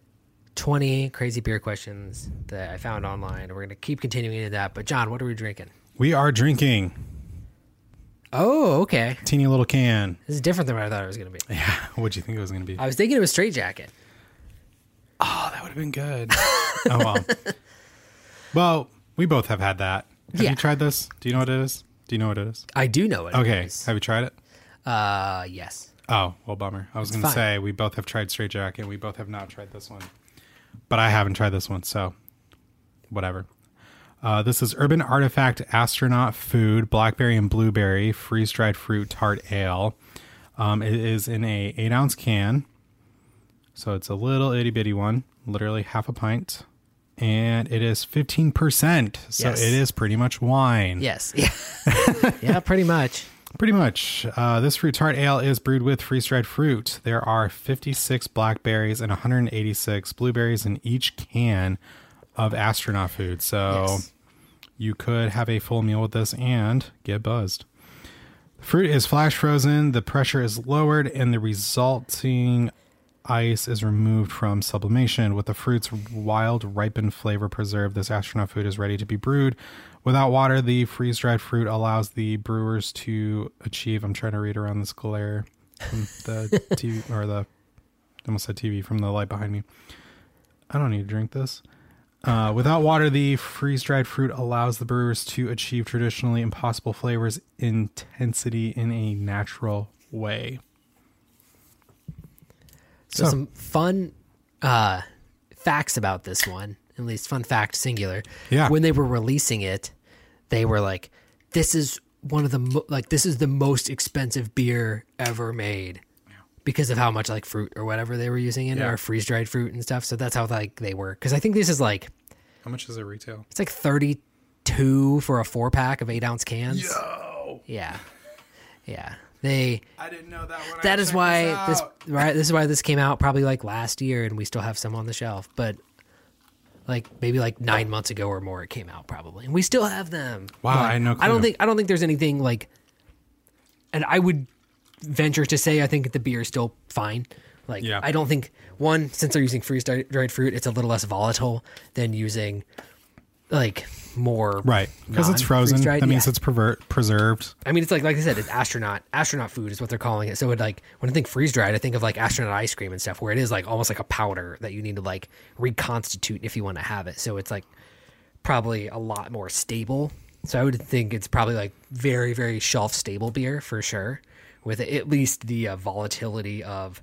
20 crazy beer questions that I found online. We're going to keep continuing into that. But John, what are we drinking? We are drinking Oh, okay. teeny little can. This is different than what I thought it was going to be. Yeah, what'd you think it was going to be? I was thinking it was Straight Jacket. Oh, that would have been good. Oh, well. Well, we both have had that. Have Yeah. you tried this? Do you know what it is? Do you know what it is? I do know it. Okay. Is. Have you tried it? Yes. Oh, well, bummer. I was going to fine. say we both have tried Straight Jacket. We both have not tried this one. But I haven't tried this one, so whatever. This is Urban Artifact Astronaut Food Blackberry and Blueberry Freeze-Dried Fruit Tart Ale. It is in a 8-ounce can. So it's a little itty-bitty one, literally half a pint. And it is 15%. So Yes. it is pretty much wine. Yes. Yeah. Yeah, pretty much. Pretty much. This fruit tart ale is brewed with freeze-dried fruit. There are 56 blackberries and 186 blueberries in each can of astronaut food. So Yes. you could have a full meal with this and get buzzed. The fruit is flash frozen, the pressure is lowered, and the resulting ice is removed from sublimation. With the fruit's wild, ripened flavor preserved, this astronaut food is ready to be brewed. Without water, the freeze-dried fruit allows the brewers to achieve... I'm trying to read around this glare from the TV, or the... I almost said TV, from the light behind me. I don't need to drink this. Without water, the freeze-dried fruit allows the brewers to achieve traditionally impossible flavors intensity in a natural way. So some fun facts about this one, at least fun fact singular. Yeah. When they were releasing it, they were like, this is one of the this is the most expensive beer ever made because of how much like fruit or whatever they were using in it, or freeze-dried fruit and stuff. So that's how like they were. Because I think this is like, how much is it retail? it's like 32 for a 4-pack of 8-ounce cans. Yo. Yeah. I didn't know that one. That is why this is why this came out probably like last year, and we still have some on the shelf. But like maybe like 9 months ago or more, it came out probably, and we still have them. Wow, But I had no clue. I don't think there's anything like, and I would venture to say I think the beer is still fine. Like I don't think, one, since they're using freeze-dried fruit, it's a little less volatile than using like more because it's frozen. That means it's preserved. I mean, it's like I said, it's astronaut food is what they're calling it. So it like, when I think freeze dried, I think of like astronaut ice cream and stuff, where it is like almost like a powder that you need to like reconstitute if you want to have it. So it's like probably a lot more stable. So I would think it's probably like very, very shelf stable beer for sure, with at least the volatility of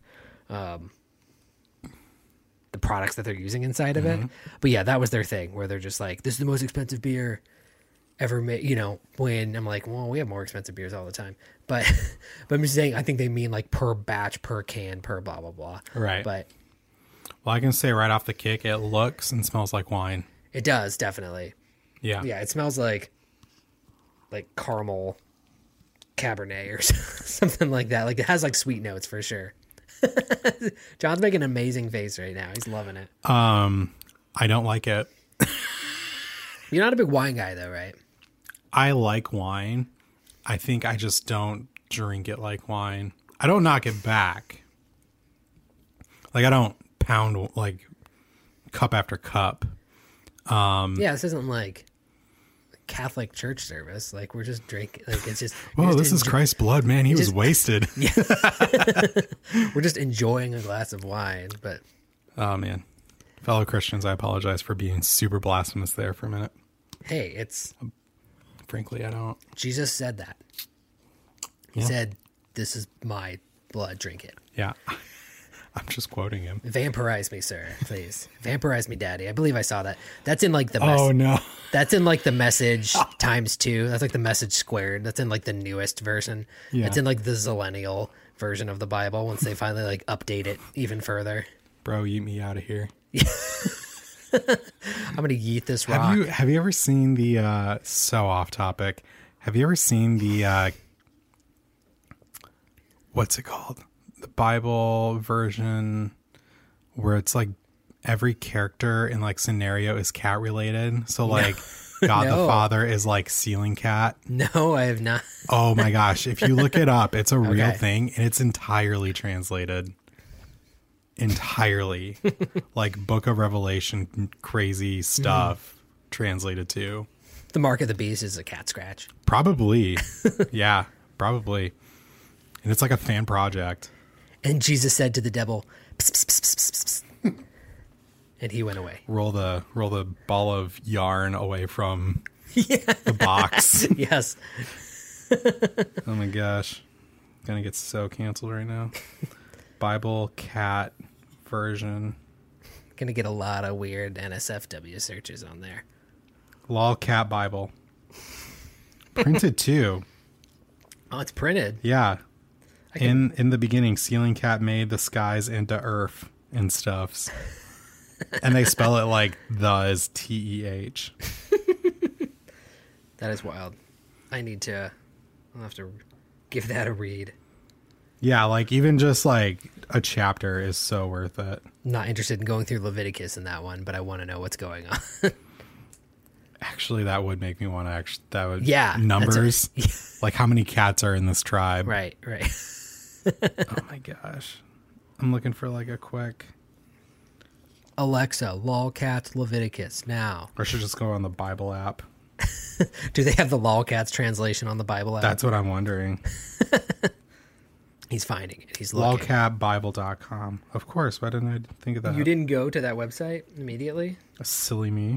the products that they're using inside of it. But yeah, that was their thing, where they're just like, this is the most expensive beer ever made, you know, when I'm like, well, we have more expensive beers all the time. But I'm just saying, I think they mean like per batch, per can, per blah, blah, blah. Right. But well, I can say right off the kick, it looks and smells like wine. it does, definitely. Yeah. Yeah, it smells like caramel Cabernet or something like that. Like it has like sweet notes for sure. John's making an amazing face right now. He's loving it. I don't like it. You're not a big wine guy though, right? I like wine. I think I just don't drink it like wine. I don't knock it back. Like I don't pound like cup after cup. Yeah, this isn't like Catholic church service. Like we're just drinking. Like it's just. Whoa, this is Christ's blood, man. He was wasted. Yeah. We're just enjoying a glass of wine, but. Oh man, fellow Christians, I apologize for being super blasphemous there for a minute. Hey, it's. Frankly, I don't. Jesus said that. He said, "This is my blood. Drink it." Yeah. I'm just quoting him. Vampirize me, sir, please. Vampirize me, daddy. I believe I saw that. That's in like the Oh no. That's in like the Message ×2. That's like the Message squared. That's in like the newest version. Yeah. It's in like the Zillennial version of the Bible once they finally like update it even further. Bro, eat me out of here. I'm gonna yeet this rock. Have you ever seen the so off topic? Have you ever seen the what's it called? The Bible version where it's like every character in like scenario is cat related. So like God the Father is like ceiling cat. No, I have not. Oh my gosh. If you look it up, it's a real thing and it's entirely translated. Entirely. Like Book of Revelation crazy stuff translated to. The mark of the beast is a cat scratch. Probably. Yeah, probably. And it's like a fan project. And Jesus said to the devil, pss, pss, pss, pss, pss, pss. And he went away. Roll the ball of yarn away from the box. Yes. Oh my gosh. Gonna get so canceled right now. Bible cat version. Gonna get a lot of weird NSFW searches on there. Lol cat Bible. Printed too. Oh, it's printed. Yeah. In the beginning, ceiling cat made the skies into earth and stuffs. And they spell it like the is TEH. That is wild. I'll have to give that a read. Yeah, like even just like a chapter is so worth it. Not interested in going through Leviticus in that one, but I want to know what's going on. Actually, that would make me want to numbers. Like how many cats are in this tribe? Right. Oh my gosh. I'm looking for like a quick. Alexa, lolcats Leviticus now. Or should just go on the Bible app. Do they have the lolcats translation on the Bible app? That's what I'm wondering. He's finding it. He's looking. Lolcatbible.com. Of course. Why didn't I think of that? You didn't go to that website immediately? Silly me.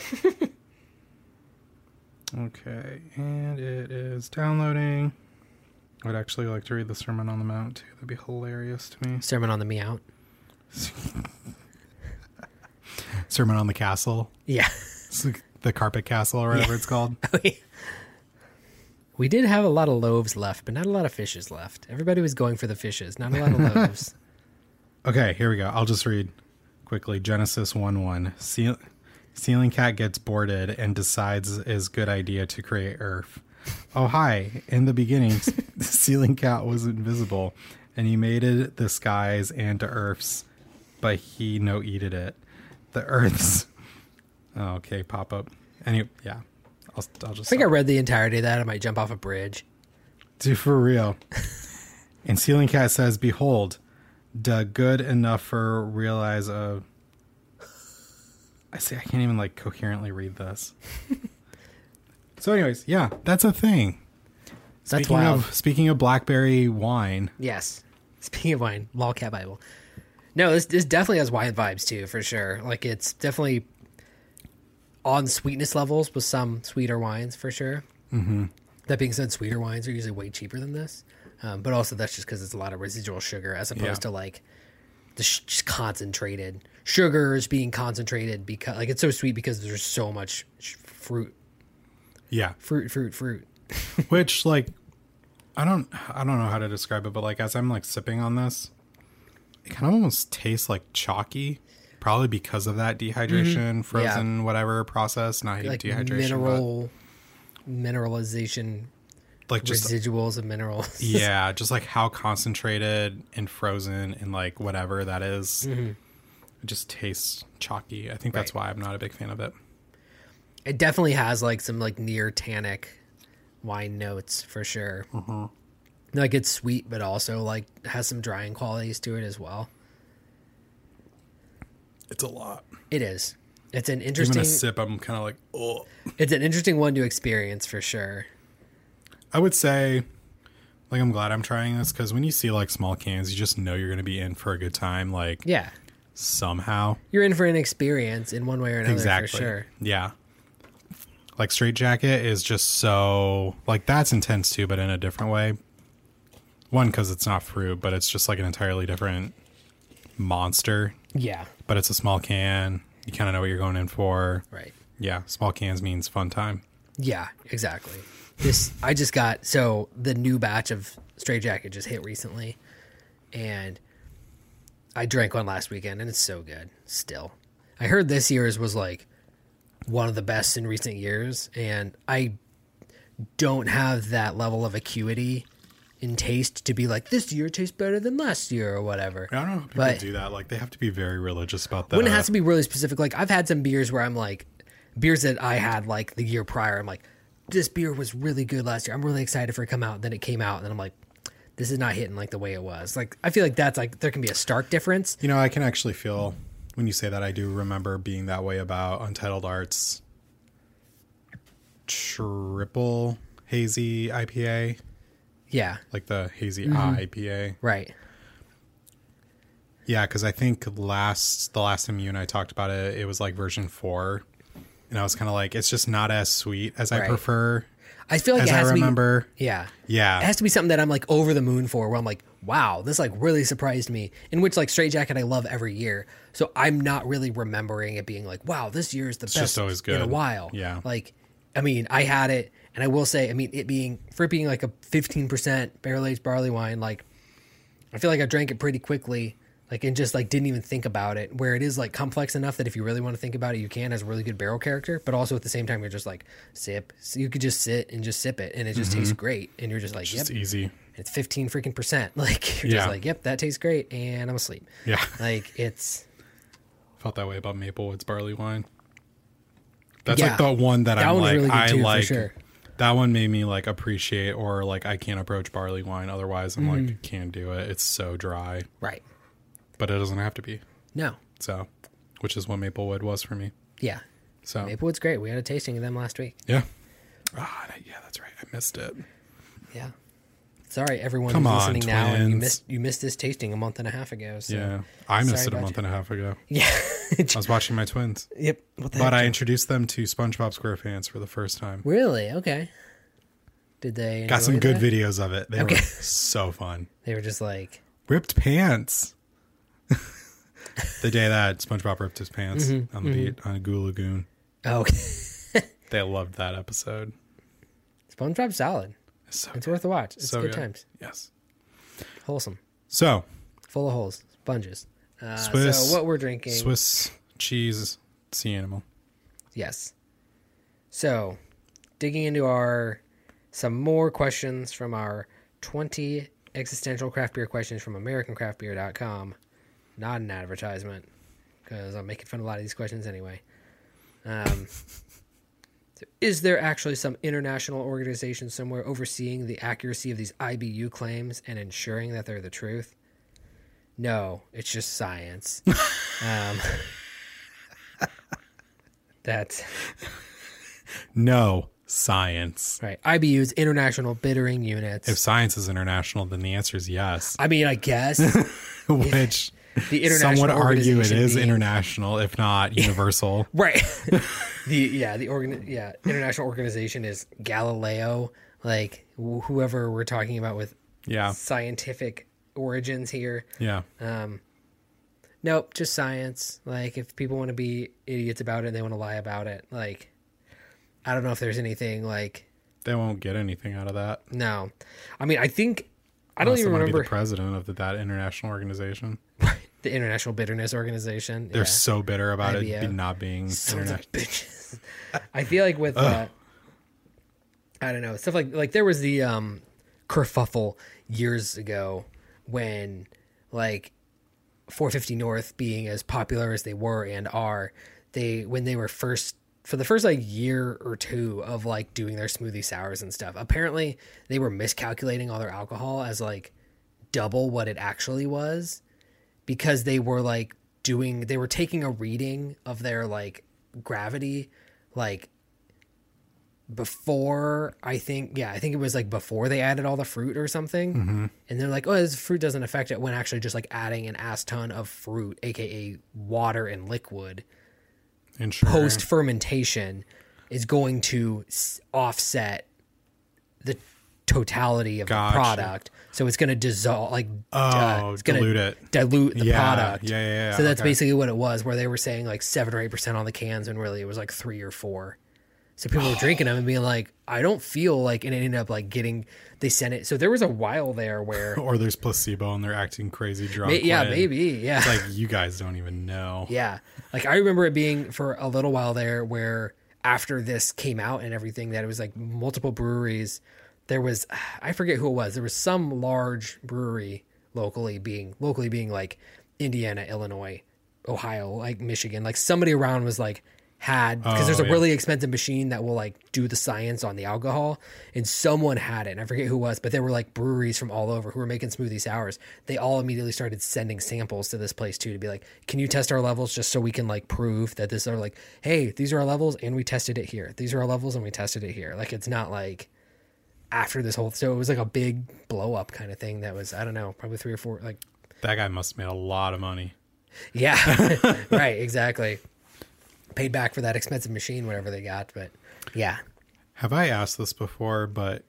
Okay. And it is downloading. I'd actually like to read the Sermon on the Mount too. That'd be hilarious to me. Sermon on the Meout. Sermon on the Castle. Yeah. It's like the Carpet Castle or whatever it's called. We did have a lot of loaves left, but not a lot of fishes left. Everybody was going for the fishes, not a lot of loaves. Okay, here we go. I'll just read quickly. Genesis 1:1. Ceiling cat gets boarded and decides it's a good idea to create Earth. Oh, hi. In the beginning, the ceiling cat was invisible, and he made it the skies and the Earths, but he no eated it. The Earths. Oh, okay, pop up. Anyway, yeah. I'll just. I think I read the entirety of that. I might jump off a bridge. Dude, for real. And Ceiling Cat says, "Behold, the good enough for realize a." I can't even like coherently read this. So, anyways, yeah, that's a thing. That's wild. Speaking of blackberry wine. Yes. Speaking of wine, Lolcat Bible. No, this definitely has wine vibes too, for sure. Like it's definitely on sweetness levels with some sweeter wines, for sure. Mm-hmm. That being said, sweeter wines are usually way cheaper than this. But also that's just because it's a lot of residual sugar as opposed to like the just concentrated sugars being concentrated because like it's so sweet because there's so much fruit. Yeah. Fruit. Which like, I don't know how to describe it, but like as I'm like sipping on this, it kind of almost tastes like chalky. Probably because of that dehydration, frozen, whatever process, not like dehydration. Mineralization, like just residuals of minerals. Yeah, just like how concentrated and frozen and like whatever that is. It just tastes chalky. I think that's why I'm not a big fan of it. It definitely has like some like near tannic wine notes for sure. Like it's sweet, but also like has some drying qualities to it as well. It's a lot. It is. It's an interesting... Even a sip, I'm kind of like, oh. It's an interesting one to experience for sure. I would say, like, I'm glad I'm trying this because when you see like small cans, you just know you're going to be in for a good time. Like, yeah, somehow you're in for an experience in one way or another. For sure. Yeah. Like Straight Jacket is just so like that's intense too, but in a different way. One, because it's not fruit, but it's just like an entirely different monster. Yeah. But it's a small can. You kind of know what you're going in for. Right. Yeah. Small cans means fun time. Yeah, exactly. I just got, so the new batch of Straight Jacket just hit recently. And I drank one last weekend and it's so good still. I heard this year's was like one of the best in recent years. And I don't have that level of acuity in taste to be like, this year tastes better than last year or whatever. I don't know how people do that. Like they have to be very religious about that. When it has to be really specific. Like I've had some beers where I'm like, beers that I had like the year prior, I'm like, this beer was really good last year. I'm really excited for it to come out. And then it came out and then I'm like, this is not hitting like the way it was. Like, I feel like that's like, there can be a stark difference. You know, I can actually feel when you say that, I do remember being that way about Untitled Arts triple hazy IPA. Yeah. Like the hazy IPA. Right. Yeah, because I think the last time you and I talked about it, it was like version 4. And I was kind of like, it's just not as sweet as I prefer. I feel like as it has I remember. To be, yeah. Yeah. It has to be something that I'm like over the moon for, where I'm like, wow, this like really surprised me. In which like Straight Jacket I love every year. So I'm not really remembering it being like, wow, this year is the best just always good. in a while. Yeah. Like, I mean, I had it, and I will say, I mean, it being like a 15% barrel-aged barley wine, like, I feel like I drank it pretty quickly, like, and just like didn't even think about it, where it is like complex enough that if you really want to think about it, you can, as a really good barrel character, but also at the same time, you're just like, sip. So you could just sit and just sip it, and it just tastes great, and you're just like, it's just easy. It's 15 freaking percent. Like, you're just like, yep, that tastes great, and I'm asleep. Yeah. Like, it's... Felt that way about Maplewood's barley wine. That's like the one that I'm like, really good too, like, for sure. That one made me like appreciate, or like I can't approach barley wine. Otherwise I'm like, can't do it. It's so dry. Right. But it doesn't have to be. No. So, which is what Maplewood was for me. Yeah. So Maplewood's great. We had a tasting of them last week. Yeah. Yeah, that's right. I missed it. Yeah. Sorry, everyone who's listening now, and you missed this tasting a month and a half ago. So yeah, I missed it a month and a half ago. Yeah, I was watching my twins. Yep, but I introduced them to SpongeBob SquarePants for the first time. Really? Okay. Did they got some good videos of it? They were so fun. They were just like ripped pants. The day that SpongeBob ripped his pants on the beach on a Goo Lagoon. Oh, They loved that episode. SpongeBob's solid. So It's worth a watch. It's So good good. times. Yes. Wholesome. So, Full of holes. Sponges. Swiss- So what we're drinking. Swiss cheese sea animal. Yes. So, digging into some more questions from our 20 existential craft beer questions from AmericanCraftBeer.com. Not an advertisement, because I'm making fun of a lot of these questions anyway. So is there actually some international organization somewhere overseeing the accuracy of these IBU claims and ensuring that they're the truth? No, it's just science. That's No science. right. IBUs, International Bittering Units. If science is international, then the answer is yes. I mean, I guess Which the international some would argue it organization is being- international, if not universal. right. the international organization is Galileo. Like whoever we're talking about with Yeah. scientific origins here. Yeah. Nope, just science. Like if people want to be idiots about it and they want to lie about it, like I don't know if there's anything like They won't get anything out of that. no. I mean, I think I don't Unless they even want to be remember the president of that international organization. the International Bitterness Organization. They're Yeah. so bitter about it IBO. not being Sons international. of bitches. I feel like with I don't know, stuff like there was the kerfuffle years ago when like 450 North being as popular as they were and are, when they were first for the first like year or two of like doing their smoothie sours and stuff, apparently they were miscalculating all their alcohol as like double what it actually was, because they were taking a reading of their like gravity like before I think it was like before they added all the fruit or something. And they're like, oh, this fruit doesn't affect it, when actually just like adding an ass ton of fruit, aka water and liquid, Ensuring. post fermentation is going to offset the totality of Gotcha. the product. So it's going to dissolve, like it's gonna dilute it. dilute the Yeah, product. yeah, So that's okay. basically what it was, where they were saying like 7 or 8% on the cans, and really it was like 3 or 4. So people were drinking them and being like, I don't feel like, and it ended up like they sent it. So there was a while there where, Or there's placebo and they're acting crazy drunk. yeah, when maybe. Yeah. It's like, you guys don't even know. Yeah. Like I remember it being for a little while there where after this came out and everything, that it was like multiple breweries. There was, I forget who it was. There was some large brewery locally being like Indiana, Illinois, Ohio, like Michigan, like somebody around was like because there's a really expensive machine that will like do the science on the alcohol, and someone had it, and I forget who it was, but there were like breweries from all over who were making smoothie sours. They all immediately started sending samples to this place too, to be like, can you test our levels just so we can like prove that this are like, hey, these are our levels and we tested it here. These are our levels and we tested it here. Like it's not like after this whole, so it was like a big blow up kind of thing that was, I don't know, probably 3 or 4, like, That guy must have made a lot of money. yeah, right, exactly. Paid back for that expensive machine, whatever they got, but yeah. Have I asked this before, but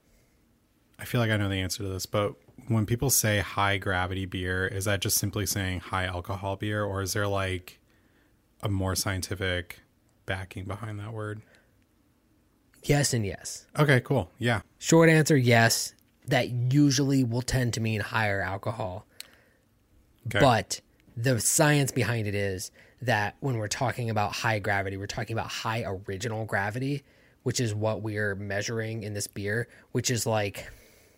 I feel like I know the answer to this, but when people say high gravity beer, is that just simply saying high alcohol beer, or is there like a more scientific backing behind that word? Yes and yes. Okay, cool. Yeah. Short answer, yes. That usually will tend to mean higher alcohol. Okay. But the science behind it is that when we're talking about high gravity, we're talking about high original gravity, which is what we're measuring in this beer, which is like,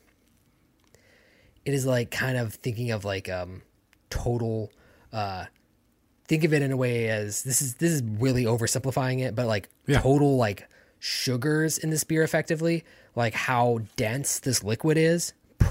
it is like kind of thinking of like total, think of it in a way as, this is really oversimplifying it, but like total like sugars in this beer effectively, like how dense this liquid is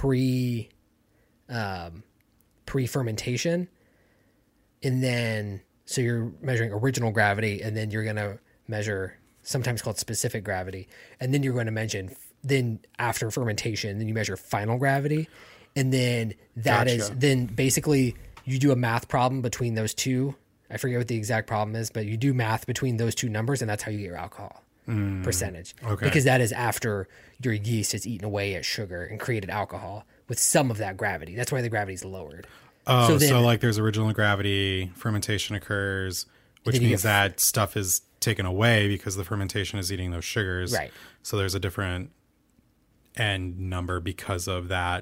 pre-fermentation. And then, so you're measuring original gravity, and then you're going to measure sometimes called specific gravity. And then you're going to mention, then after fermentation, then you measure final gravity. And then that is, then basically you do a math problem between those two. I forget what the exact problem is, but you do math between those two numbers, and that's how you get your alcohol percentage. Okay. Because that is after your yeast has eaten away at sugar and created alcohol with some of that gravity. That's why the gravity is lowered. Oh, then, so like there's original gravity, fermentation occurs, which then you means get- that stuff is taken away because the fermentation is eating those sugars. Right. So there's a different end number because of that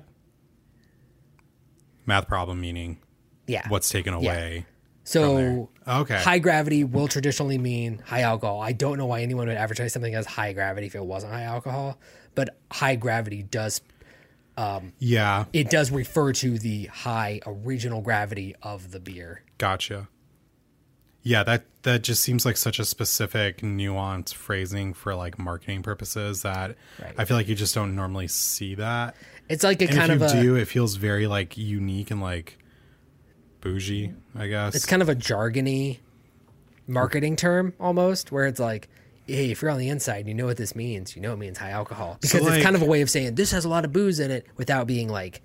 math problem, meaning yeah. what's taken away. So Okay. high gravity will traditionally mean high alcohol. I don't know why anyone would advertise something as high gravity if it wasn't high alcohol, but high gravity does Yeah. it does refer to the high original gravity of the beer. Gotcha. Yeah, that just seems like such a specific, nuanced phrasing for like marketing purposes that Right. I feel like you just don't normally see that. It's like a And kind if of you a do, it feels very like unique and like bougie, I guess. it's kind of a jargony marketing term almost, where it's like, hey, if you're on the inside, you know what this means. You know it means high alcohol. Because like- it's kind of a way of saying this has a lot of booze in it without being like,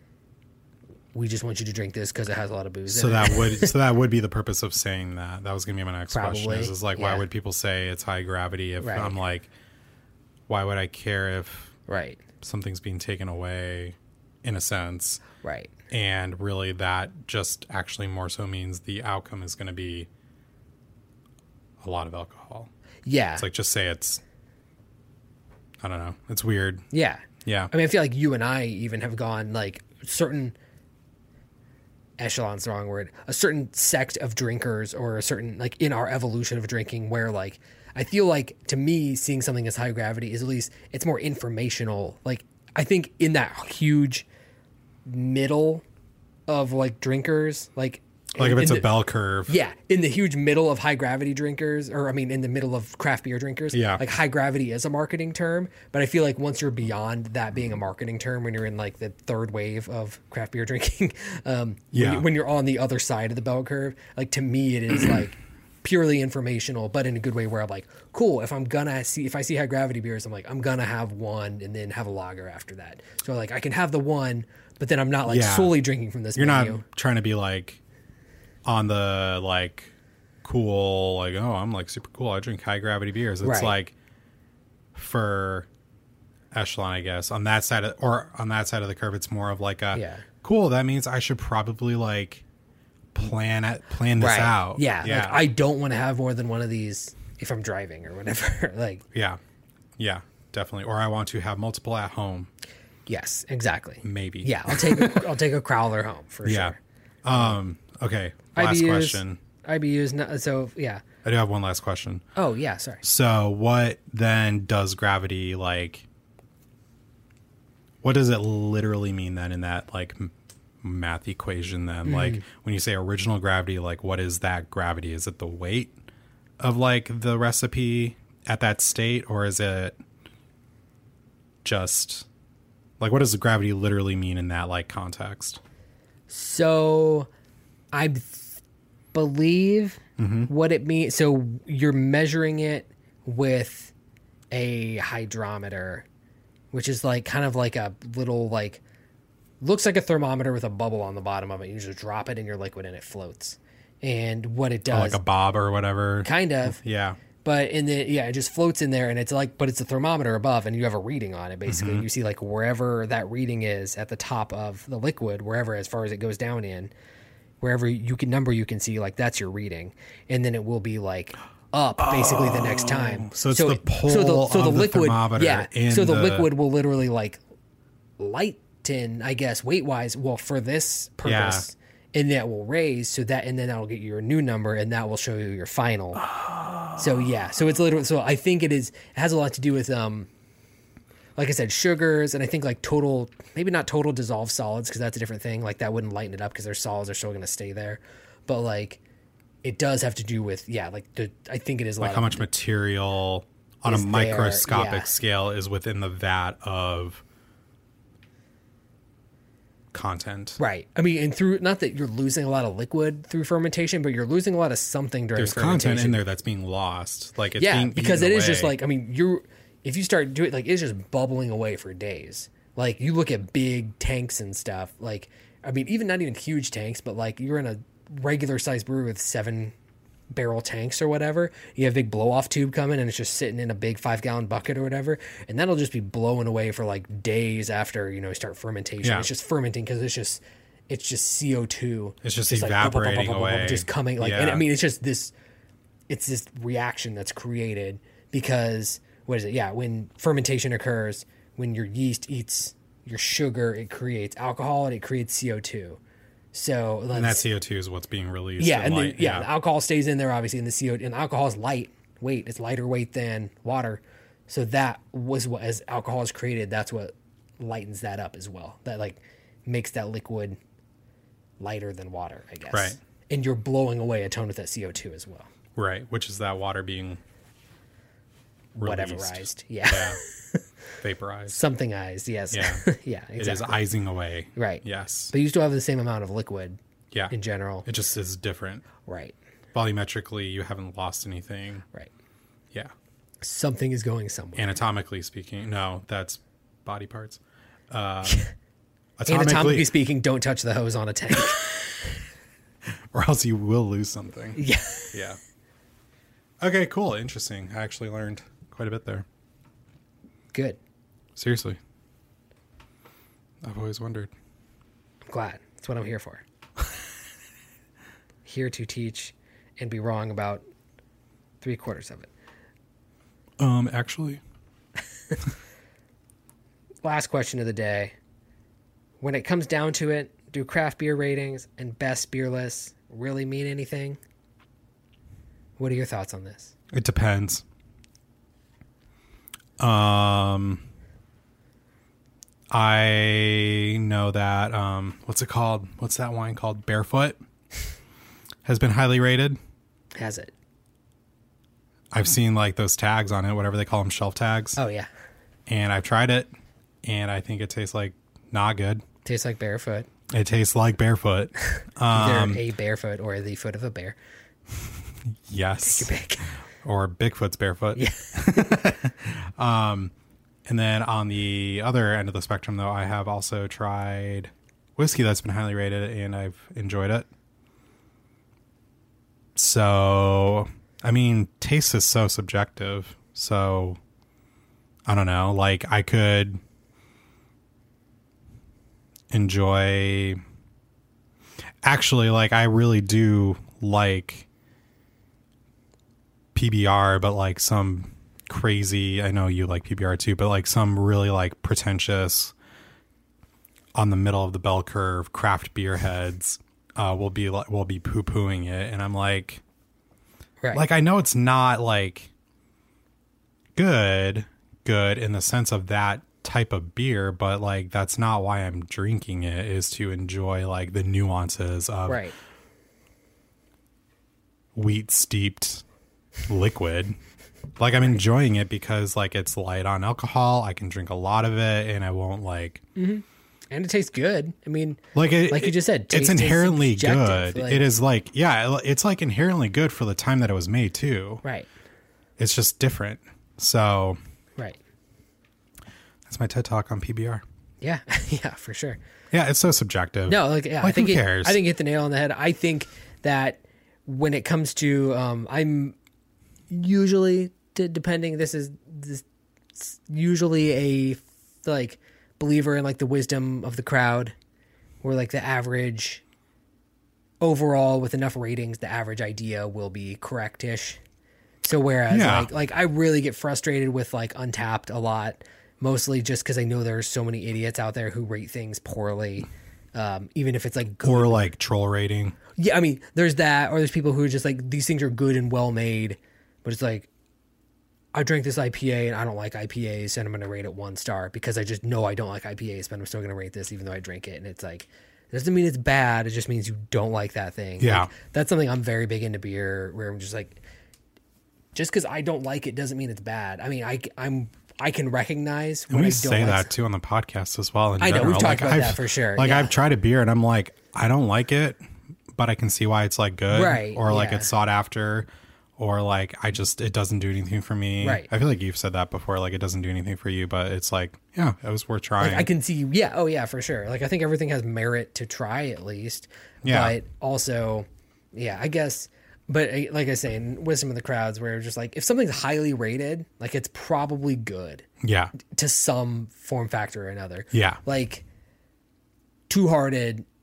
we just want you to drink this because it has a lot of booze So in that it. would that would be the purpose of saying that. That was gonna be my next question. Probably, Is like why yeah. would people say it's high gravity if Right. I'm like, why would I care if Right, something's being taken away, in a sense? right. And really, that just actually more so means the outcome is going to be a lot of alcohol. Yeah. It's like just say it's. I don't know. It's weird. Yeah. Yeah. I mean, I feel like you and I even have gone like certain echelon's the wrong word, a certain sect of drinkers or a certain like in our evolution of drinking where like I feel like to me seeing something as high gravity is at least it's more informational. Like I think in that huge middle of like drinkers, like Like if it's in a bell curve. yeah, in the huge middle of high gravity drinkers, or I mean, in the middle of craft beer drinkers, Yeah. like high gravity is a marketing term. But I feel like once you're beyond that being a marketing term, when you're in like the third wave of craft beer drinking, Yeah. when you're on the other side of the bell curve, like to me, it is like purely informational, but in a good way where I'm like, cool, if I see high gravity beers, I'm like, I'm gonna have one and then have a lager after that. So like I can have the one, but then I'm not like Yeah. solely drinking from this You're menu. not trying to be like on the like cool, like, oh, I'm like super cool. I drink high gravity beers. It's Right. like for echelon, I guess, on that side of the curve, it's more of like a Yeah. cool. That means I should probably like plan this out. Yeah. Yeah. Like, I don't want to have more than one of these if I'm driving or whatever. Like, yeah. Yeah, definitely. Or I want to have multiple at home. yes, exactly. Maybe. Yeah, I'll take a crowler home for Yeah. sure. Okay. Last IBUs, question. IBUs. So yeah. I do have one last question. Oh yeah. Sorry. So what then does gravity like? What does it literally mean then in that like math equation then? Like when you say original gravity, like what is that gravity? Is it the weight of like the recipe at that state, or is it just like what does the gravity literally mean in that like context? So I believe what it means. So you're measuring it with a hydrometer, which is like kind of like a little like looks like a thermometer with a bubble on the bottom of it. You just drop it in your liquid and it floats. And what it Or does, like a bob or whatever. kind of, Yeah. but it just floats in there, and it's like, but it's a thermometer above, and you have a reading on it. Basically, you see like wherever that reading is at the top of the liquid, wherever as far as it goes down in, wherever you can see like that's your reading, and then it will be like up basically the next time. So it's the pull of the thermometer yeah. in So the the- liquid will literally like lighten, I guess, weight wise. Well, for this purpose. And that will raise and then that'll get you your new number, and that will show you your final. So yeah, so it's literally, so I think it has a lot to do with like I said, sugars, and I think like maybe not total dissolved solids, because that's a different thing. Like that wouldn't lighten it up because their solids are still going to stay there, but like it does have to do with I think it is a Like lot how of, much material on a is there, microscopic yeah. scale is within the vat of content. right. I mean, and through, not that you're losing a lot of liquid through fermentation, but you're losing a lot of something during There's fermentation. content in there that's being lost. Like it's being because eaten it is just away. like, I mean, if you start doing like, it's just bubbling away for days. Like you look at big tanks and stuff, like, I mean, even not even huge tanks, but like you're in a regular sized brewery with 7-barrel tanks or whatever. You have a big blow off tube coming, and it's just sitting in a big 5-gallon bucket or whatever. And that'll just be blowing away for like days after, you start fermentation. Yeah. It's just fermenting because it's just CO2. It's just like, evaporating away. just coming like, and I mean, it's just this. It's this reaction that's created because what is it? Yeah, when fermentation occurs, when your yeast eats your sugar, it creates alcohol and it creates CO2. So and that CO2 is what's being released. Yeah, and the alcohol stays in there obviously, and the CO2 and alcohol is lightweight. It's lighter weight than water. So that was what, as alcohol is created, that's what lightens that up as well. That like makes that liquid lighter than water, I guess. Right. And you're blowing away a ton with that CO2 as well. Right, which is that water being released. Whateverized. Yeah. Vaporized. Somethingized, yes. Yeah. Yeah, exactly. It is icing away. Right. Yes. But you still have the same amount of liquid Yeah. in general. It just is different. Right. Volumetrically, you haven't lost anything. Right. Yeah. Something is going somewhere. Anatomically speaking, no, that's body parts. Anatomically speaking, don't touch the hose on a tank. Or else you will lose something. Yeah. Yeah. Okay, cool. Interesting. I actually learned quite a bit there. Good. Seriously. I've always wondered. I'm glad. That's what I'm here for. Here to teach and be wrong about 3/4 of it. Actually. Last question of the day. When it comes down to it, do craft beer ratings and best beer lists really mean anything? What are your thoughts on this? It depends. I know that what's it called? What's that wine called? Barefoot has been highly rated. Has it? I've seen like those tags on it, whatever they call them, shelf tags. Oh yeah. And I've tried it, and I think it tastes like not good. Tastes like barefoot. It tastes like barefoot. Either a barefoot or the foot of a bear. Yes. Big. Or Bigfoot's barefoot. Yeah. And then on the other end of the spectrum, though, I have also tried whiskey that's been highly rated, and I've enjoyed it. So, I mean, taste is so subjective. So, I don't know. Like, I could enjoy... Actually, like, I really do like PBR, but like some crazy, I know you like PBR too, but like some really like pretentious on the middle of the bell curve craft beer heads will be poo-pooing it, and I'm like, Right. like I know it's not like good in the sense of that type of beer, but like that's not why I'm drinking it, is to enjoy like the nuances of Right. wheat steeped liquid. Like I'm enjoying it because like it's light on alcohol. I can drink a lot of it and I won't like. Mm-hmm. And it tastes good. I mean, like you just said, it's taste is inherently subjective. good. Like, It is like, yeah, it's like inherently good for the time that it was made too. right. It's just different. So Right. that's my TED talk on PBR. Yeah. Yeah, for sure. Yeah, it's so subjective. No, like, yeah, Like, I think who cares? I think you hit the nail on the head. I think that when it comes to, I'm usually depending. This usually a like believer in like the wisdom of the crowd, where like the average overall with enough ratings, the average idea will be correct-ish. So whereas Yeah. like I really get frustrated with like Untapped a lot, mostly just because I know there's so many idiots out there who rate things poorly, even if it's like good. Or like troll rating. Yeah, I mean, there's that, or there's people who are just like, these things are good and well made, but it's like, I drank this IPA and I don't like IPAs, and I'm going to rate it 1 star because I just know I don't like IPAs, but I'm still going to rate this even though I drank it. And it's like, it doesn't mean it's bad. It just means you don't like that thing. Yeah. Like, that's something I'm very big into beer, where I'm just like, just because I don't like it doesn't mean it's bad. I mean, I can recognize And when we I don't say like that too on the podcast as well. I know, we've talked about I've- that for sure. Like yeah. I've tried a beer and I'm like, I don't like it, but I can see why it's like good, Right, or like yeah. it's sought after, or like it doesn't do anything for me. Right. I feel like you've said that before, like it doesn't do anything for you, but it's like, yeah, it was worth trying. Like I can see, yeah, oh yeah, for sure. Like I think everything has merit to try at least. Yeah. But also, yeah, I guess. But like I say, in wisdom of the crowds, where it's just like, if something's highly rated, like it's probably good yeah. to some form factor or another. Yeah. Like Two Hearted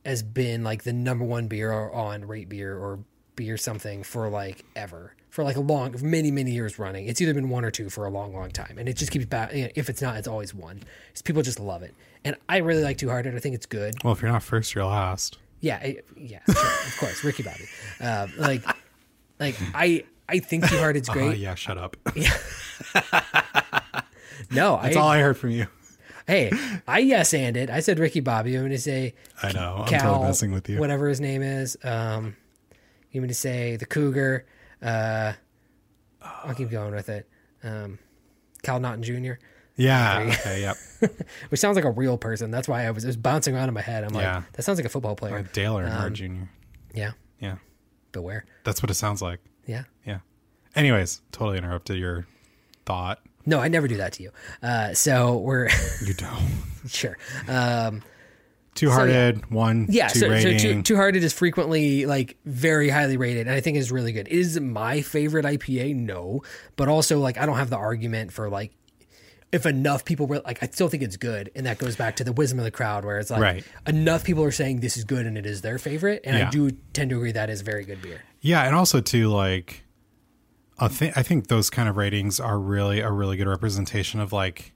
has been like the number one beer on Rate Beer or Beer something for like ever, for like a long, many years running. It's either been one or two for a long time, and it just keeps back. You know, if it's not, it's always one. People just love it, and I really like Two Hearted. I think it's good. Well, if you're not first, you're last. Yeah, sure, of course, Ricky Bobby. Like I think Two Hearted's great. Yeah, shut up. Yeah. No, that's all I heard from you. Hey, I yes-anded. I said Ricky Bobby. I'm going to say I know. I'm Cal, totally messing with you. Whatever his name is. You want me to say the Cougar? I'll keep going with it. Cal Naughton Jr. Yeah. Okay. Yep. Which sounds like a real person. That's why it was bouncing around in my head. I'm like, that sounds like a football player. Or Dale Earnhardt Jr. Yeah. Yeah. Beware. That's what it sounds like. Yeah. Yeah. Anyways, totally interrupted your thought. No, I never do that to you. So we're You don't. sure. Two Hearted, one. Yeah, two so rating. Two Hearted is frequently like very highly rated, and I think is really good. Is it my favorite IPA? No, but also like I don't have the argument for like if enough people were like I still think it's good, and that goes back to the wisdom of the crowd, where it's like enough people are saying this is good and it is their favorite, and I do tend to agree that is very good beer. Yeah, and also too like I think those kind of ratings are really a really good representation of like.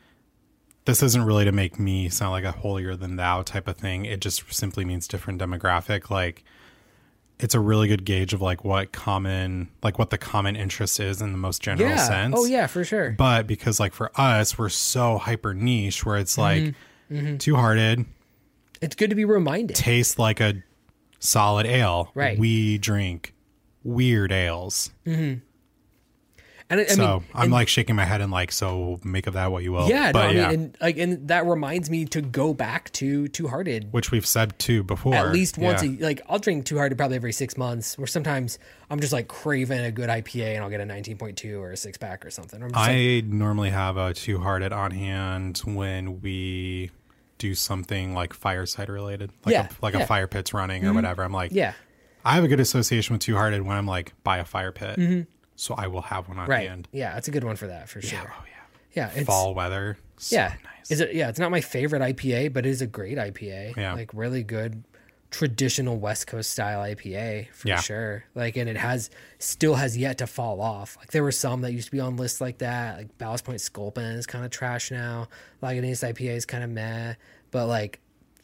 This isn't really to make me sound like a holier than thou type of thing. It just simply means different demographic. Like it's a really good gauge of like what the common interest is in the most general sense. Oh yeah, for sure. But because like for us, we're so hyper niche where it's like Two Hearted. It's good to be reminded. Tastes like a solid ale. Right. We drink weird ales. Mm-hmm. And I'm like shaking my head and like, so make of that what you will. Yeah, but no, I mean, and that reminds me to go back to Two Hearted, which we've said too before. At least once, I'll drink Two Hearted probably every 6 months. Or sometimes I'm just like craving a good IPA and I'll get a 19.2 or a 6-pack or something. I normally have a Two Hearted on hand when we do something like fireside related, like a fire pit's running or whatever. I'm like, I have a good association with Two Hearted when I'm like by a fire pit. Mm-hmm. So I will have one on hand. Yeah, that's a good one for that for sure. Oh yeah. Yeah, fall weather. So nice. It's not my favorite IPA, but it is a great IPA. Yeah. Like really good traditional West Coast style IPA for sure. Like, and it still has yet to fall off. Like there were some that used to be on lists like that. Like Ballast Point Sculpin is kind of trash now. Lagunitas IPA is kind of meh, but like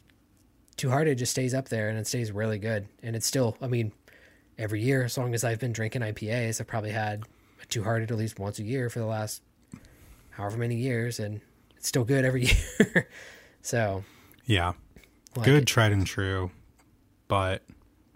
Two Hearted just stays up there and it stays really good. And it's still, I mean, every year, as long as I've been drinking IPAs, I've probably had a Two Hearted at least once a year for the last however many years, and it's still good every year. So, yeah, good, tried and true, but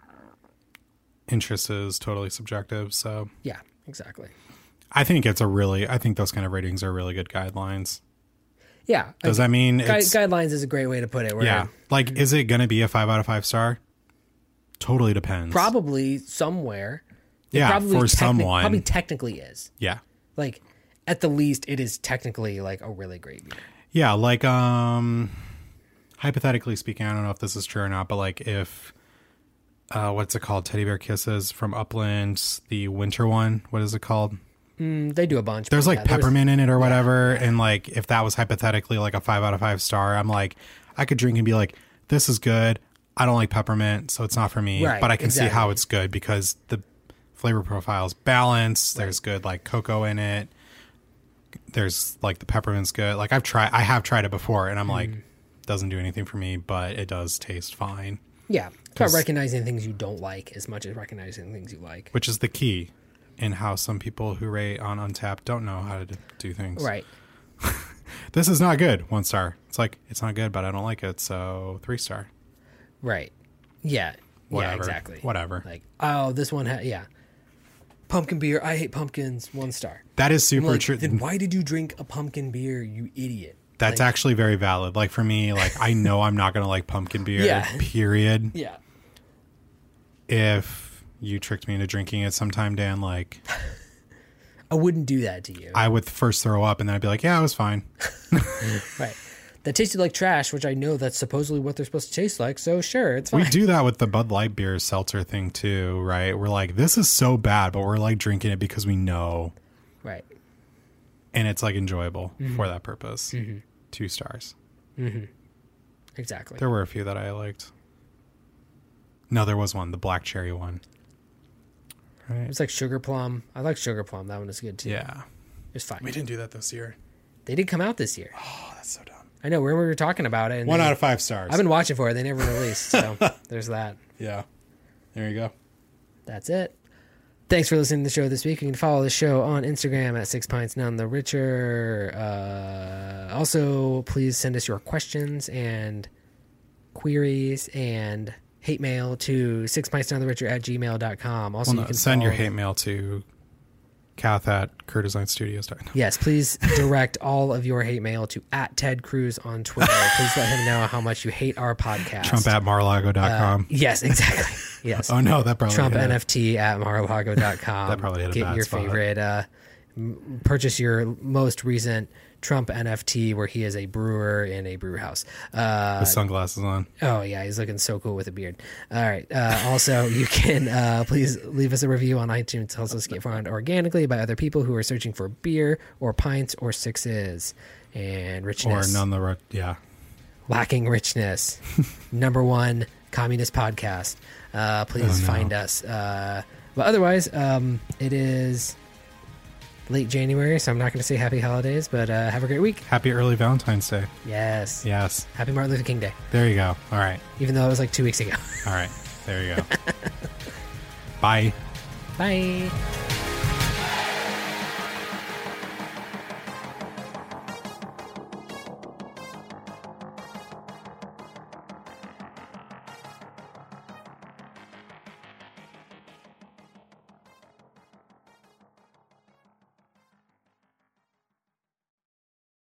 interest is totally subjective. So, yeah, exactly. I think those kind of ratings are really good guidelines. Yeah. Does that mean guidelines is a great way to put it? Like, is it going to be a 5 out of 5 star? Totally depends. Probably somewhere. For someone. Probably technically is. Yeah. Like, at the least, it is technically, like, a really great beer. Yeah, like, hypothetically speaking, I don't know if this is true or not, but, like, if, what's it called? Teddy Bear Kisses from Upland, the winter one, what is it called? They do a bunch. There's, like, peppermint in it or whatever, and, like, if that was hypothetically, like, a 5 out of 5 star, I'm like, I could drink and be like, this is good. I don't like peppermint, so it's not for me. Right, but I can see how it's good because the flavor profile is balanced. Right. There's good like cocoa in it. There's like the peppermint's good. Like I have tried it before, and I'm like, doesn't do anything for me, but it does taste fine. Yeah, it's about recognizing things you don't like as much as recognizing things you like, which is the key in how some people who rate on Untappd don't know how to do things. Right. This is not good. 1 star. It's like it's not good, but I don't like it, so 3 star. Right. Yeah. Whatever. Yeah, exactly. Whatever. Like, oh, this one pumpkin beer. I hate pumpkins. 1 star. That is super true. Then why did you drink a pumpkin beer, you idiot? That's actually very valid. Like for me, like I know I'm not going to like pumpkin beer, period. Yeah. If you tricked me into drinking it sometime, Dan, like... I wouldn't do that to you. I would first throw up and then I'd be like, yeah, it was fine. Right. That tasted like trash, which I know that's supposedly what they're supposed to taste like. So sure, it's fine. We do that with the Bud Light beer seltzer thing too, right? We're like, this is so bad, but we're like drinking it because we know. Right. And it's like enjoyable for that purpose. 2 stars. Exactly. There were a few that I liked. No, there was one, the black cherry one. Right. It was like sugar plum. I like sugar plum. That one is good too. Yeah. It's fine. We didn't do that this year. They did come out this year. Oh, that's so dumb. I know. We were talking about it. And 1 out of 5 stars. I've been watching for it. They never released. So there's that. Yeah. There you go. That's it. Thanks for listening to the show this week. You can follow the show on Instagram at 6 Pints None the Richer. Also, please send us your questions and queries and hate mail to 6pintsnonethericher@gmail.com. Also, Well, you can send your follow- hate mail to kath@KurDesignStudios.com. Yes, please direct all of your hate mail to @TedCruz on Twitter. Please let him know how much you hate our podcast. Trump@Marlago.com. Yes, exactly. Yes. Oh, no, that probably Trump hit it. NFT@Marlago.com. That probably hit a Get bad your spot. favorite, purchase your most recent Trump NFT where he is a brewer in a brew house. With sunglasses on. Oh, yeah, he's looking so cool with a beard. All right. Also, you can please leave us a review on iTunes. It helps us get found organically by other people who are searching for beer or pints or sixes and richness. Or none the Lacking richness. Number one communist podcast. Please find us. But otherwise, it is late January, so I'm not going to say happy holidays, but have a great week. Happy early Valentine's Day. Yes. Yes. Happy Martin Luther King Day. There you go. All right. Even though it was like 2 weeks ago. All right. There you go. Bye. Bye.